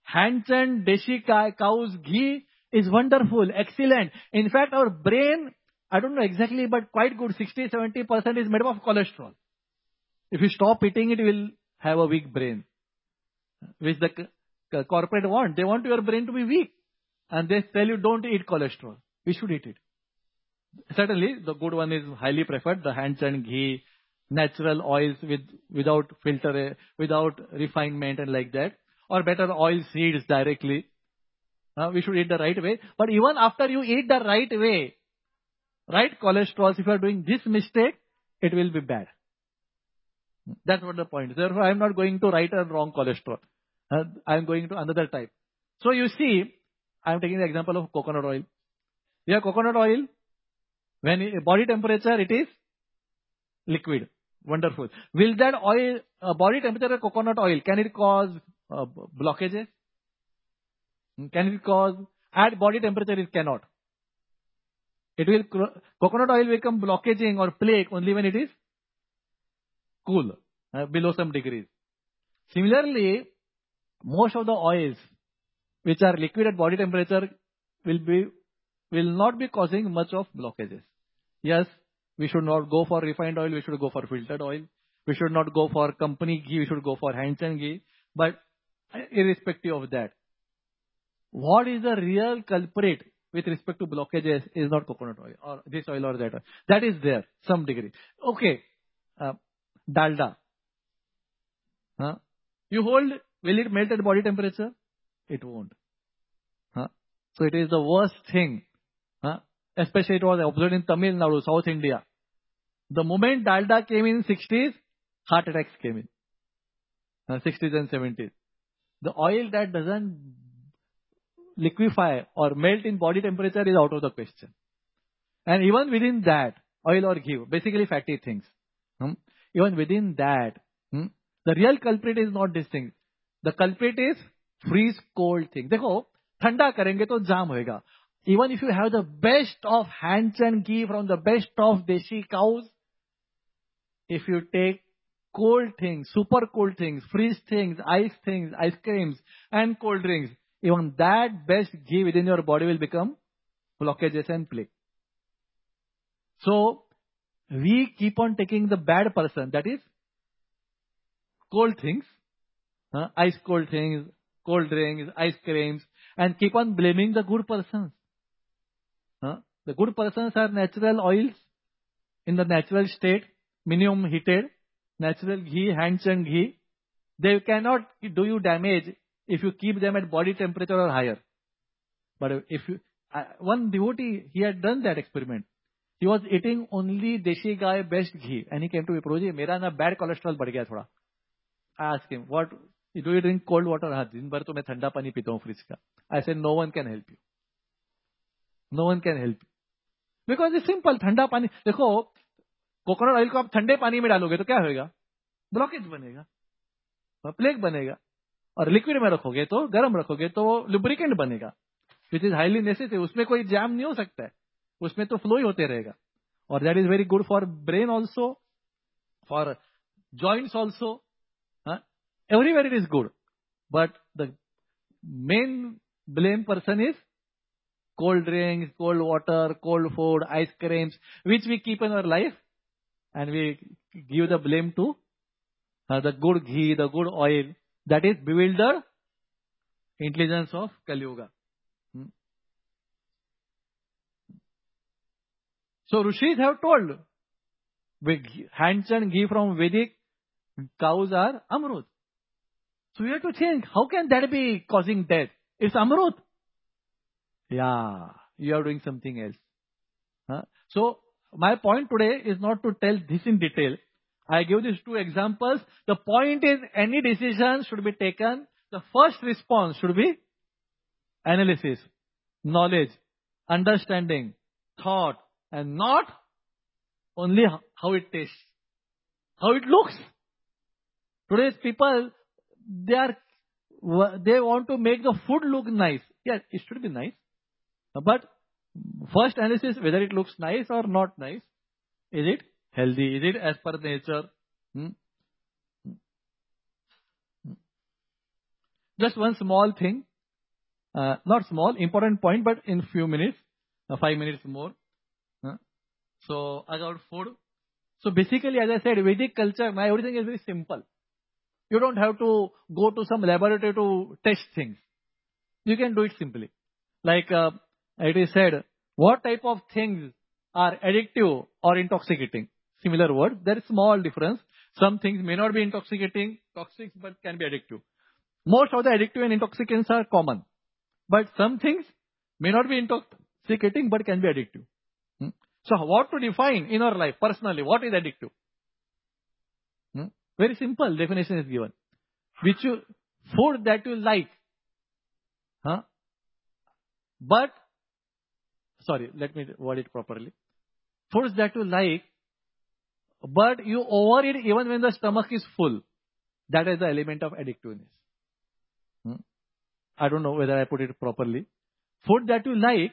Hanchan Deshi cow's ghee is wonderful, excellent. In fact, our brain, I don't know exactly, but quite good, 60-70% is made up of cholesterol. If you stop eating it, you will have a weak brain. Which the corporate want. They want your brain to be weak. And they tell you don't eat cholesterol. We should eat it. Certainly, the good one is highly preferred, the Hanchan ghee, natural oils without filter, without refinement and like that. Or better oil seeds directly. We should eat the right way. But even after you eat the right way, right cholesterol, if you are doing this mistake, it will be bad. That's what the point is. Therefore, I am not going to right or wrong cholesterol. I am going to another type. So you see, I am taking the example of coconut oil. Here coconut oil, when body temperature, it is liquid. Wonderful. Will that oil, body temperature of coconut oil, can it cause blockages? Can it cause, at body temperature it cannot. It will, coconut oil will become blockaging or plaque only when it is cool, below some degrees. Similarly, most of the oils which are liquid at body temperature will not be causing much of blockages. Yes, we should not go for refined oil, we should go for filtered oil. We should not go for company ghee, we should go for Hanchan ghee. But irrespective of that, what is the real culprit with respect to blockages is not coconut oil or this oil or that oil. That is there, some degree. Okay, dalda. You hold, will it melt at body temperature? It won't. So it is the worst thing. Especially it was observed in Tamil Nadu, South India. The moment dalda came in 60s, heart attacks came in. 60s and 70s. The oil that doesn't liquefy or melt in body temperature is out of the question. And even within that, oil or ghee, basically fatty things. Even within that, the real culprit is not this thing. The culprit is freeze cold thing. देखो, ठंडा करेंगे तो जाम होएगा. Even if you have the best of Hanchan ghee from the best of Deshi cows, if you take cold things, super cold things, freeze things, ice creams, and cold drinks, even that best ghee within your body will become blockages and plaque. So, we keep on taking the bad person, that is, cold things, ice cold things, cold drinks, ice creams, and keep on blaming the good persons. The good persons are natural oils in the natural state, minimum heated, natural ghee, Hanchan ghee. They cannot do you damage if you keep them at body temperature or higher. But if you, one devotee, he had done that experiment. He was eating only Deshi Gai best ghee, and he came to me, Prabhuji, मेरा ना bad cholesterol बढ़ गया थोड़ा. I asked him, what, do you drink cold water? हाँ, दिन भर तो मैं ठंडा पानी पीता हूँ फ्रिज का. I said, no one can help you. No one can help you. Because it's simple, ठंडा पानी, देखो, कोकोनट ऑयल को आप ठंडे पानी में डालोगे तो क्या होगा? ब्लॉकेज बनेगा, प्लेक बनेगा. और लिक्विड में रखोगे तो, गर्म रखोगे तो लुब्रिकेंट बनेगा, विच इज हाईली नेसेसरी. उसमें कोई जैम नहीं हो सकता है, उसमें तो फ्लो ही होते रहेगा. और that is very good for brain also, for joints also, everywhere it is good. But the main blame person is cold drinks, cold water, cold food, ice creams, which we keep in our life, and we give the blame to the good ghee, the good oil, that is bewildered intelligence of Kali Yuga. So Rishis have told, Hanchan ghee from Vedic cows are Amrut. So we have to think, how can that be causing death? It's Amrut. Yeah, you are doing something else. So my point today is not to tell this in detail. I give these two examples. The point is, any decision should be taken. The first response should be analysis, knowledge, understanding, thought, and not only how it tastes, how it looks. Today's people, they want to make the food look nice. Yes, it should be nice. But first analysis, whether it looks nice or not nice. Is it healthy? Is it as per nature? Just one small thing, not small, important point, but in few minutes, 5 minutes more. So about food. So basically, as I said, Vedic culture, now everything is very simple. You don't have to go to some laboratory to test things. You can do it simply. Like it is said, what type of things are addictive or intoxicating? Similar words. There is small difference. Some things may not be intoxicating, toxic, but can be addictive. Most of the addictive and intoxicants are common. But some things may not be intoxicating, but can be addictive. So what to define in our life personally? What is addictive? Very simple definition is given. Food that you like. But, sorry, let me word it properly. Foods that you like, but you overeat even when the stomach is full. That is the element of addictiveness. I don't know whether I put it properly. Food that you like,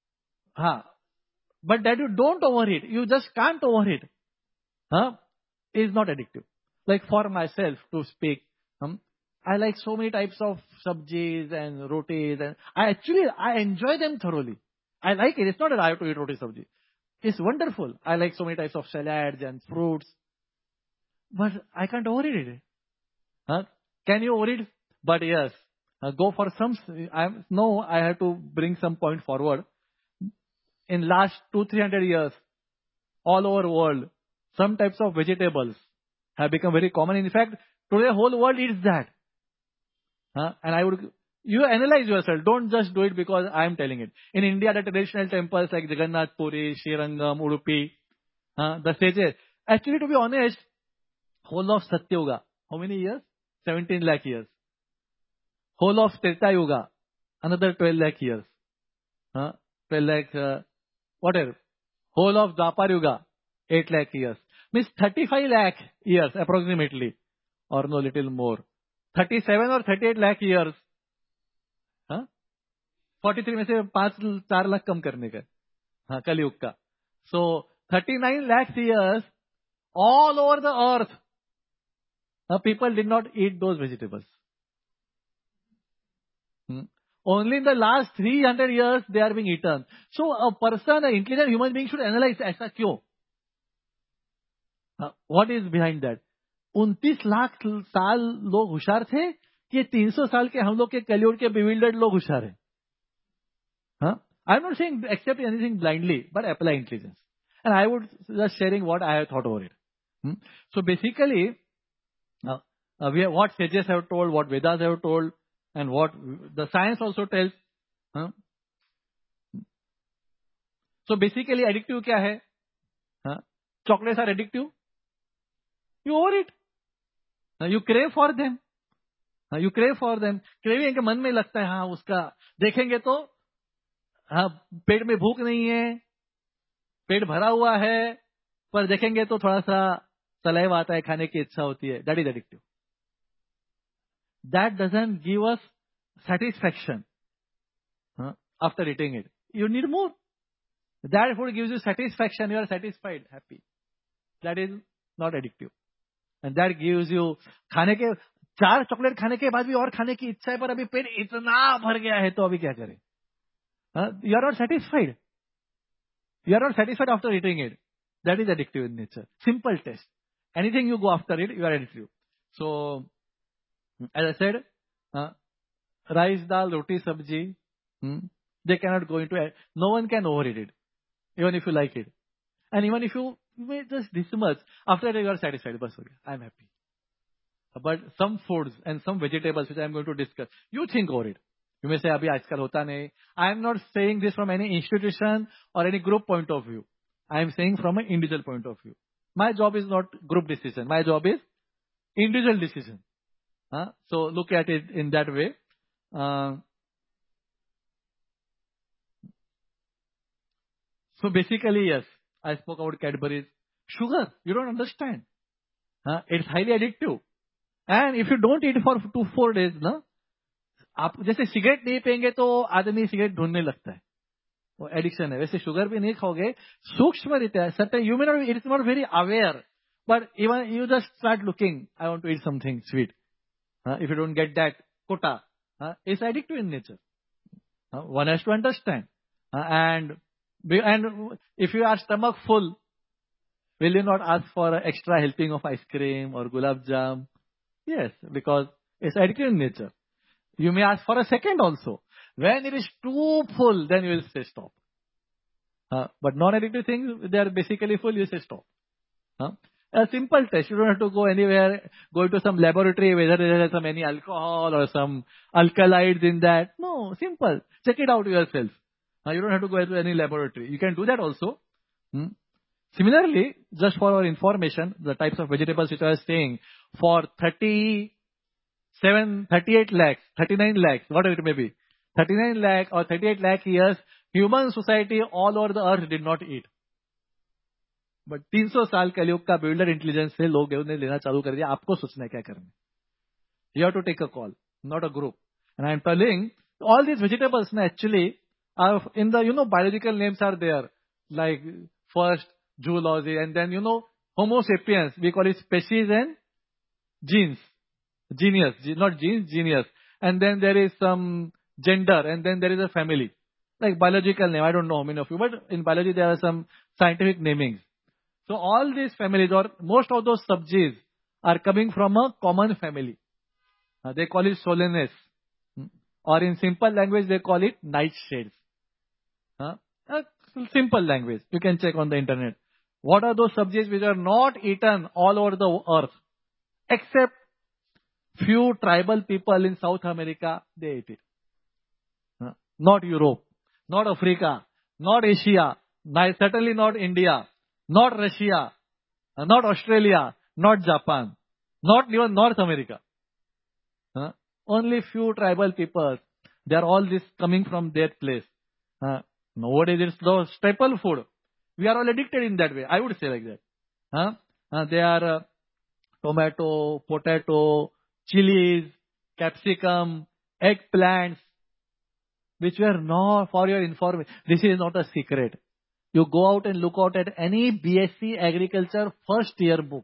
but that you don't overeat, you just can't overeat, is not addictive. Like for myself to speak, I like so many types of sabjis and rotis, and I enjoy them thoroughly. I like it. It's not that I have to eat roti sabji. It's wonderful. I like so many types of salads and fruits, but I can't overeat it. Can you overeat? But yes, go for some. I have to bring some point forward. In last 200-300 years, all over world, some types of vegetables have become very common. In fact, today whole world eats that. And you analyze yourself. Don't just do it because I am telling it. In India, the traditional temples like Jagannath Puri, Srirangam, Udupi, the sages. Actually, to be honest, whole of Satyuga, how many years? 17 lakh years. Whole of Treta Yuga, another 12 lakh years. 12 lakh, whatever. Whole of Dwapar Yuga, 8 lakh years. Means 35 lakh years approximately, or no, little more. 37 or 38 lakh years. 43 में से 4 लाख कम करने का, कलयुग का. So 39 lakhs years, all over the earth, people did not eat those vegetables. Only in the last 300 years they are being eaten. So a person, an intelligent human being should analyze ऐसा क्यों? What is behind that? 29 lakh साल लोग होशियार थे कि 300 साल के हम लोग के कलयुग के bewildered लोग होशियार हैं. I'm not saying accept anything blindly, but apply intelligence. And I would just sharing what I have thought over it. So basically, what sages have told, what Vedas have told, and what the science also tells. So basically, addictive क्या है? Chocolates are addictive. You overeat. You crave for them. You crave for them. Craving के मन में लगता है, उसका देखेंगे तो पेट में भूख नहीं है, पेट भरा हुआ है, पर देखेंगे तो थोड़ा सा सलाइवा आता है, खाने की इच्छा होती है. That is addictive. That doesn't give us satisfaction after eating it. You need more. That food gives you satisfaction. You are satisfied, happy. That is not addictive. And that gives you खाने के 4 chocolate खाने के बाद भी और खाने की इच्छा है, पर अभी पेट इतना भर गया है, तो अभी क्या करें? You are not satisfied. You are not satisfied after eating it. That is addictive in nature. Simple test. Anything you go after it, you are addictive. So, as I said, rice, dal, roti, sabji, they cannot go into it. No one can overeat it, even if you like it. And even if you may just this much, after that you are satisfied. Bas, okay, I am happy. But some foods and some vegetables which I am going to discuss, you think over it. You may say, abhi aajkal hota nahi. I am not saying this from any institution or any group point of view. I am saying from an individual point of view. My job is not group decision. My job is individual decision. So look at it in that way. So basically, yes, I spoke about Cadbury's. Sugar, you don't understand. It's highly addictive. And if you don't eat for 2-4 days, आप जैसे cigarette नहीं पियेंगे तो आदमी cigarette ढूंढने लगता है, वो एडिक्शन है. वैसे शुगर भी नहीं खाओगे, सूक्ष्म रीत्या certain you may not, it's not very aware, but even you just start looking, I want to eat something sweet. If you don't get that quota, is addictive in nature. One has to understand. And if you are stomach full, will you not ask for an extra helping of ice cream or gulab jam? Yes, because it's addictive in nature. You may ask for a second also. When it is too full, then you will say stop. But non-addictive things, they are basically full, you say stop. A simple test. You don't have to go anywhere, go to some laboratory, whether there is any alcohol or some alkalides in that. No, simple. Check it out yourself. You don't have to go to any laboratory. You can do that also. Similarly, just for our information, the types of vegetables which I was saying, for 38 lakhs, 39 lakhs, whatever it may be, 39 lakh or 38 lakh years, human society all over the earth did not eat. But 300 साल कलयुग का builder intelligence से लोग ने लेना चालू कर दिया. आपको सोचना है क्या करना. You have to take a call, not a group. And I am telling, all these vegetables actually are in the, biological names are there. Like first zoology, and then, Homo sapiens, we call it species and genes. Genius, not genes, genius. And then there is some gender, and then there is a family. Like biological name, I don't know how many of you, but in biology there are some scientific namings. So all these families, or most of those subjects, are coming from a common family. They call it Solenes. Or in simple language, they call it nightshades. Simple language. You can check on the internet. What are those subjects which are not eaten all over the earth? Except few tribal people in South America, they ate it. Not Europe, not Africa, not Asia, certainly not India, not Russia, not Australia, not Japan, not even North America. Only few tribal peoples. They are all this coming from their place. Nowadays it's those staple food. We are all addicted in that way. I would say like that. They are tomato, potato, chilies, capsicum, eggplants, which were not, for your information. This is not a secret. You go out and look out at any BSc Agriculture first year book.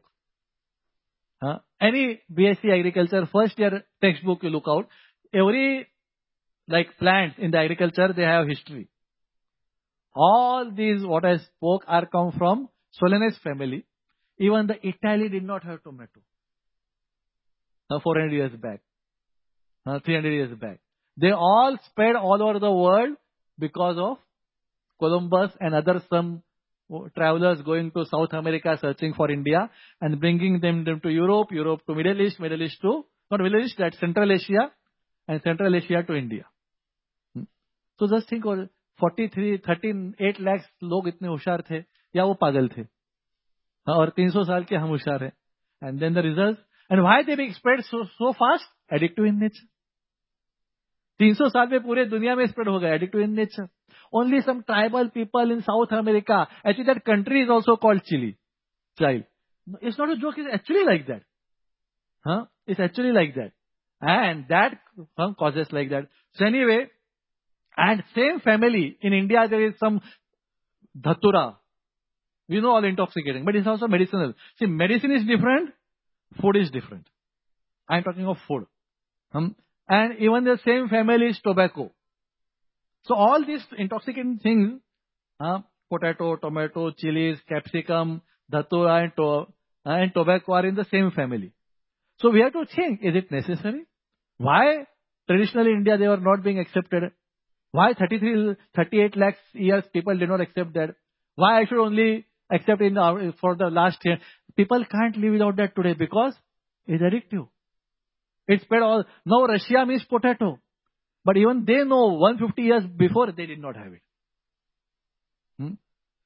Any BSc Agriculture first year textbook you look out. Every plants in the agriculture, they have history. All these what I spoke are come from Solenes family. Even the Italy did not have tomato. 400 years back. 300 years back. They all spread all over the world because of Columbus and some travelers going to South America searching for India and bringing them to Europe to Middle East to, not Middle East, that's Central Asia, and Central Asia to India. So just think, 38 lakhs लोग इतने होशियार थे या वो पागल थे, और 300 साल के हम होशियार हैं. And then the results, and why they being spread so fast? Addictive in nature. 300 साल में पूरे दुनिया में spread हो गए, addictive in nature. Only some tribal people in South America. Actually, that country is also called Chile. It's not a joke. It's actually like that. It's actually like that. And that causes like that. So anyway, and same family, in India there is some dhatura. We know all intoxicating, but it's also medicinal. See, medicine is different, food is different. I'm talking of food. And even the same family is tobacco. So all these intoxicating things, potato, tomato, chilies, capsicum, dhatura and tobacco are in the same family. So we have to think, is it necessary? Why traditionally in India they were not being accepted? Why 38 lakhs years people did not accept that? Why I should only accept for the last year? People can't live without that today because it's addictive. It's spread all. Now Russia means potato. But even they know 150 years before they did not have it.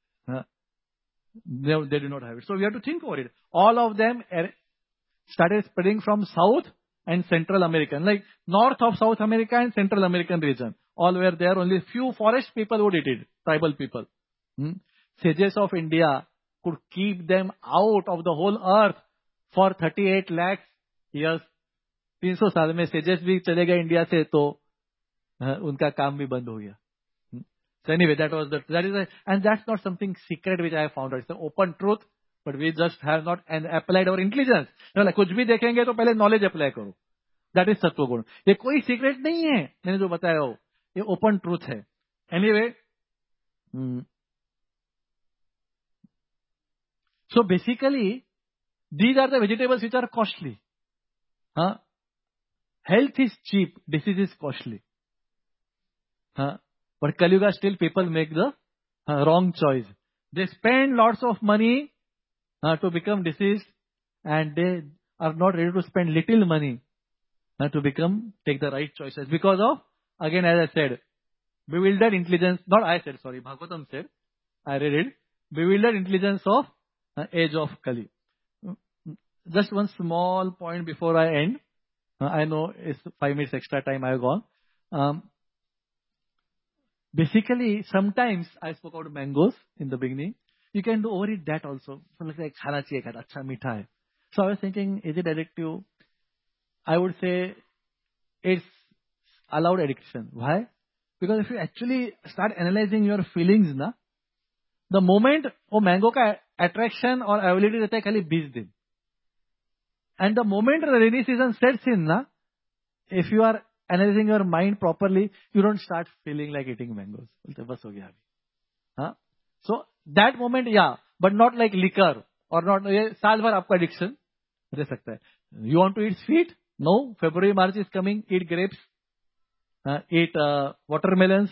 They did not have it. So we have to think about it. All of them started spreading from South and Central American, like north of South America and Central American region. All were there. Only few forest people would eat it, tribal people. Sages of India could keep them out of the whole earth for 38 lakhs years. 300 साल में sages भी चले गए India से तो उनका काम भी बंद हो गया. So anyway, and that's not something secret which I have found. It's an open truth, but we just have not applied our intelligence. Like कुछ भी देखेंगे तो पहले knowledge apply करो. That is sattvaguna. ये कोई सीक्रेट नहीं है मैंने जो बताया हो, ये ओपन ट्रूथ है. Anyway, so basically these are the vegetables which are costly. Health is cheap, disease is costly. But Kali Yuga still people make the wrong choice. They spend lots of money to become diseased, and they are not ready to spend little money to take the right choices because of, again as I said, bewildered intelligence. Not I said, sorry, Bhagavatam said. I read it. Bewildered intelligence of age of Kali. Just one small point before I end. I know it's 5 minutes extra time I have gone. Basically, sometimes I spoke about mangoes in the beginning. You can do overeat that also. So like khana chahiye kya, acha meetha hai. So I was thinking, is it addictive? I would say it's allowed addiction. Why? Because if you actually start analyzing your feelings, na, the moment वो mango का attraction और availability रहता है खाली 20 दिन. And the moment the rainy season sets in, na, if you are analyzing your mind properly, you don't start feeling like eating mangoes. बस हो गया अभी. So that moment, yeah, but not like liquor or not. ये साल भर आपका addiction रह सकता है. You want to eat sweet? No. February, March is coming. Eat grapes. Eat watermelons.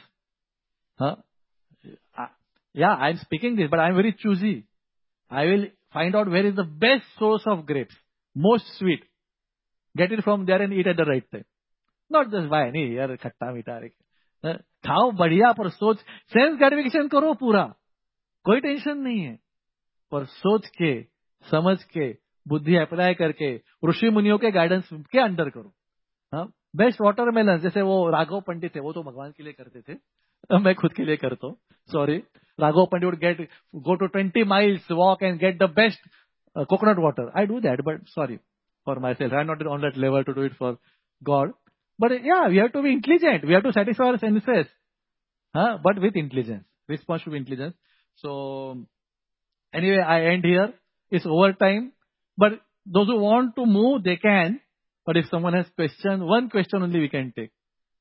Yeah, I'm speaking this, but I'm very choosy. I will find out where is the best source of grapes, most sweet. Get it from there and eat at the right time. Not just buy नहीं यार खट्टा मीठा खाओ बढ़िया पर सोच sense gratification करो पूरा कोई टेंशन नहीं है पर सोच के समझ के बुद्धि अप्लाई करके ऋषि मुनियों के गाइडेंस के अंडर करो. बेस्ट वाटरमेलन जैसे वो राघव पंडित थे वो तो भगवान के लिए करते थे मैं खुद के लिए करता हूँ sorry Raghav Pandit would go to 20 miles walk and get the best coconut water. I do that, but sorry for myself. I'm not on that level to do it for God. But yeah, we have to be intelligent. We have to satisfy our senses, but with intelligence. Response to intelligence. So anyway, I end here. It's overtime. But those who want to move, they can. But if someone has question, one question only we can take.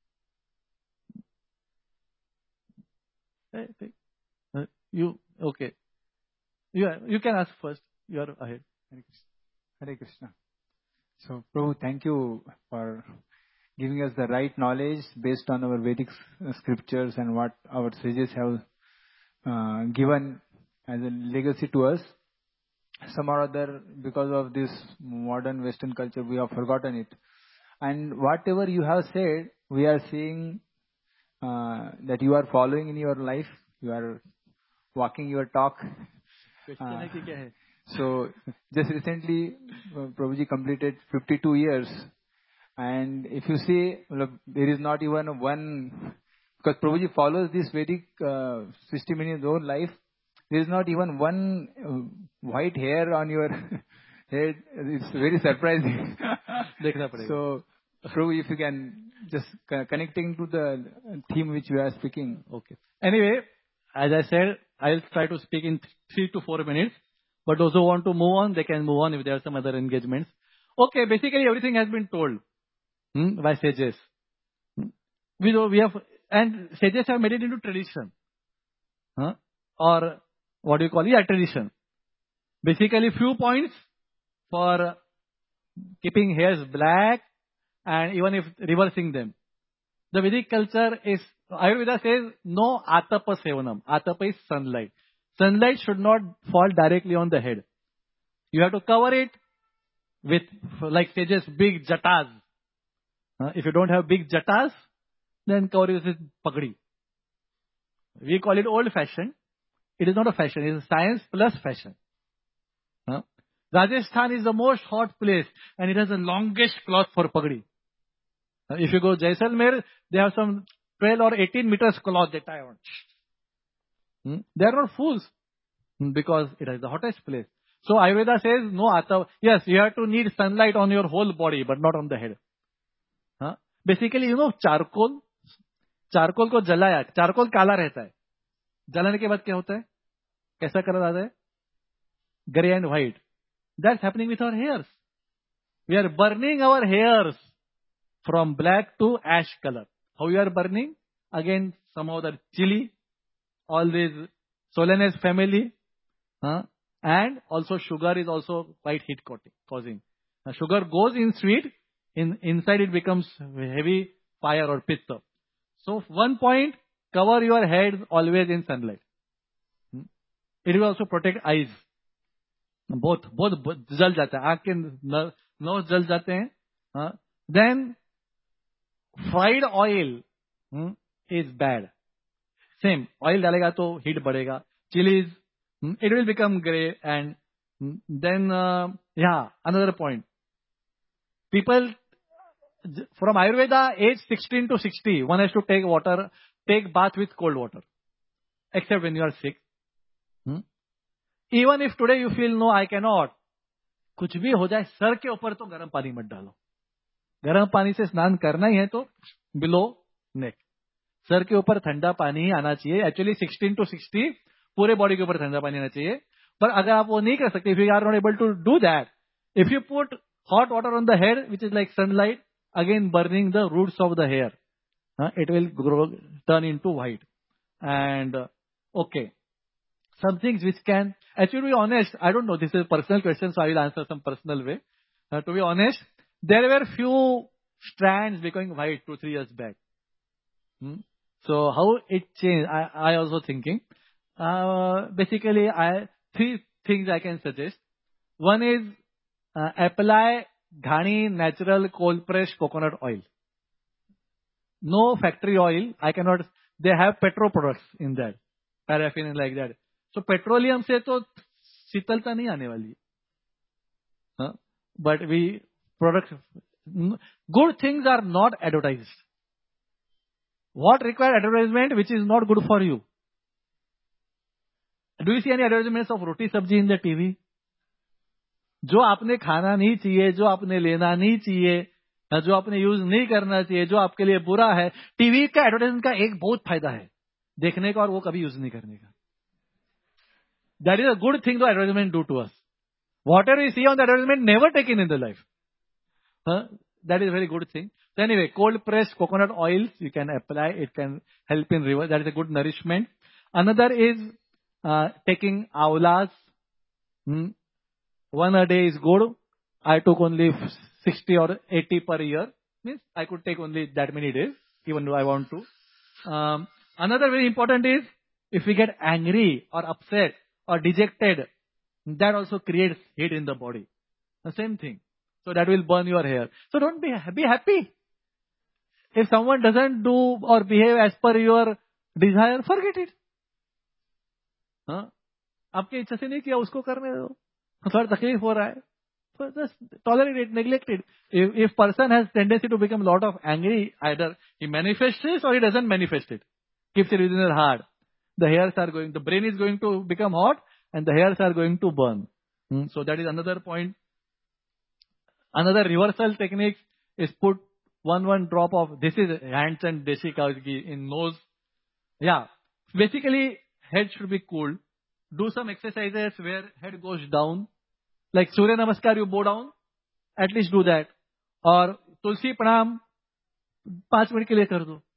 You okay? You can ask first. You are ahead. Hare Krishna. So, Prabhu, thank you for giving us the right knowledge based on our Vedic scriptures and what our sages have given as a legacy to us. Some or other, because of this modern Western culture, we have forgotten it. And whatever you have said, we are seeing that you are following in your life. You are walking your talk. So, just recently, Prabhuji completed 52 years. And if you see, there is not even one, because Prabhuji follows this Vedic system in his own life. There is not even one white hair on your head. It's very surprising. So, Prabhu, if you can just connecting to the theme which we are speaking. Okay. Anyway, as I said, I'll try to speak in 3 to 4 minutes. But those who want to move on, they can move on if there are some other engagements. Okay, basically everything has been told by sages. We have, and sages have made it into tradition. Or what do you call it? Yeah, tradition. Basically few points for keeping hairs black and even if reversing them. The Vedic culture is, Ayurveda says, no atapa sevanam. Atapa is sunlight. Sunlight should not fall directly on the head. You have to cover it with, like sages, big jatas. If you don't have big jatas, then cover it with pagdi. We call it old-fashioned. It is not a fashion. It is science plus fashion. Rajasthan is the most hot place and it has the longest cloth for pagdi. If you go Jaisalmer, they have some 12 or 18 meters cloth they tie on. They are not fools because it is the hottest place. So Ayurveda says no atava. Yes, you have to need sunlight on your whole body, but not on the head. Basically, you know, charcoal. Charcoal को जलाया, charcoal काला रहता है. जलाने के बाद क्या होता है? कैसा कलर आता है? Grey and white. That's happening with our hairs. We are burning our hairs from black to ash color. How you are burning? Again, some other chili, all these Solanus family, and also sugar is also quite heat causing. Now, sugar goes in sweet, inside it becomes heavy fire or pitta. So 1 point, cover your head always in sunlight. It will also protect eyes. Both जल जाता है, आँख के nerve जल जाते हैं. Then fried oil is bad. Same, oil डालेगा तो heat बढ़ेगा. Chilies, it will become gray. And then another point. People from Ayurveda, age 16 to 60, one has to take bath with cold water, except when you are sick. Even if today you feel no, I cannot, कुछ भी हो जाए, sir के ऊपर तो गर्म पानी मत डालो. गर्म पानी से स्नान करना ही है तो बिलो नेक, सर के ऊपर ठंडा पानी ही आना चाहिए. एक्चुअली 16 to 60 पूरे बॉडी के ऊपर ठंडा पानी आना चाहिए. पर अगर आप वो नहीं कर सकते, if you are not able to do that, if you put hot water on the head, which is like sunlight, again burning the roots of the hair, it will turn into white. And okay, some things which can, actually to be honest, I don't know, this is a personal question, so I will answer some personal way. To be honest, there were few strands becoming white 2-3 years back. So how it changed, I also thinking. Basically, 3 things I can suggest. One is apply Ghani natural cold pressed coconut oil. No factory oil. They have petro products in that, paraffin and like that. So petroleum से तो शीतलता नहीं आने वाली. But good things are not advertised. What requires advertisement which is not good for you? Do you see any advertisements of roti sabji in the TV? जो आपने खाना नहीं चाहिए, जो आपने लेना नहीं चाहिए, जो आपने यूज नहीं करना चाहिए, जो आपके लिए बुरा है, टीवी का एडवर्टाइजमेंट का एक बहुत फायदा है, देखने का और वो कभी यूज नहीं करने का. That is a good thing the advertisement do to us. Whatever we see on the advertisement, never taken in the life. That is a very good thing. So anyway, cold pressed coconut oils you can apply. It can help in reverse. That is a good nourishment. Another is taking avlas. 1 a day is good. I took only 60 or 80 per year. Means I could take only that many days, even though I want to. Another very important is, if we get angry or upset or dejected, that also creates heat in the body. The same thing. So that will burn your hair. So don't be happy. If someone doesn't do or behave as per your desire, forget it. आपके इच्छा से नहीं किया, उसको करने दो. थोड़ा तकलीफ हो रहा है, so just tolerate it, neglect it. If person has tendency to become a lot of angry, either he manifests it or he doesn't manifest it, keeps it within their heart, the brain is going to become hot and the hairs are going to burn. So that is another point. Another reversal technique is put one drop of, this is hands and desi cow ghee in nose. Yeah, basically head should be cool. Do some exercises where head goes down. Like Surya Namaskar, you bow down. At least do that. और तुलसी प्रणाम 5 minute के लिए कर दो.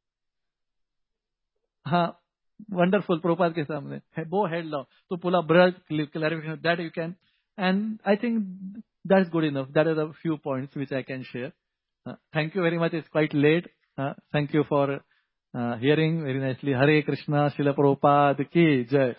हाँ, wonderful. Prabhupada के सामने bow head down. तो पूरा brush clarification that you can, and I think that's good enough. That are the few points which I can share. Thank you very much. It's quite late. Thank you for hearing very nicely. Hare Krishna. Srila Prabhupada ki jai.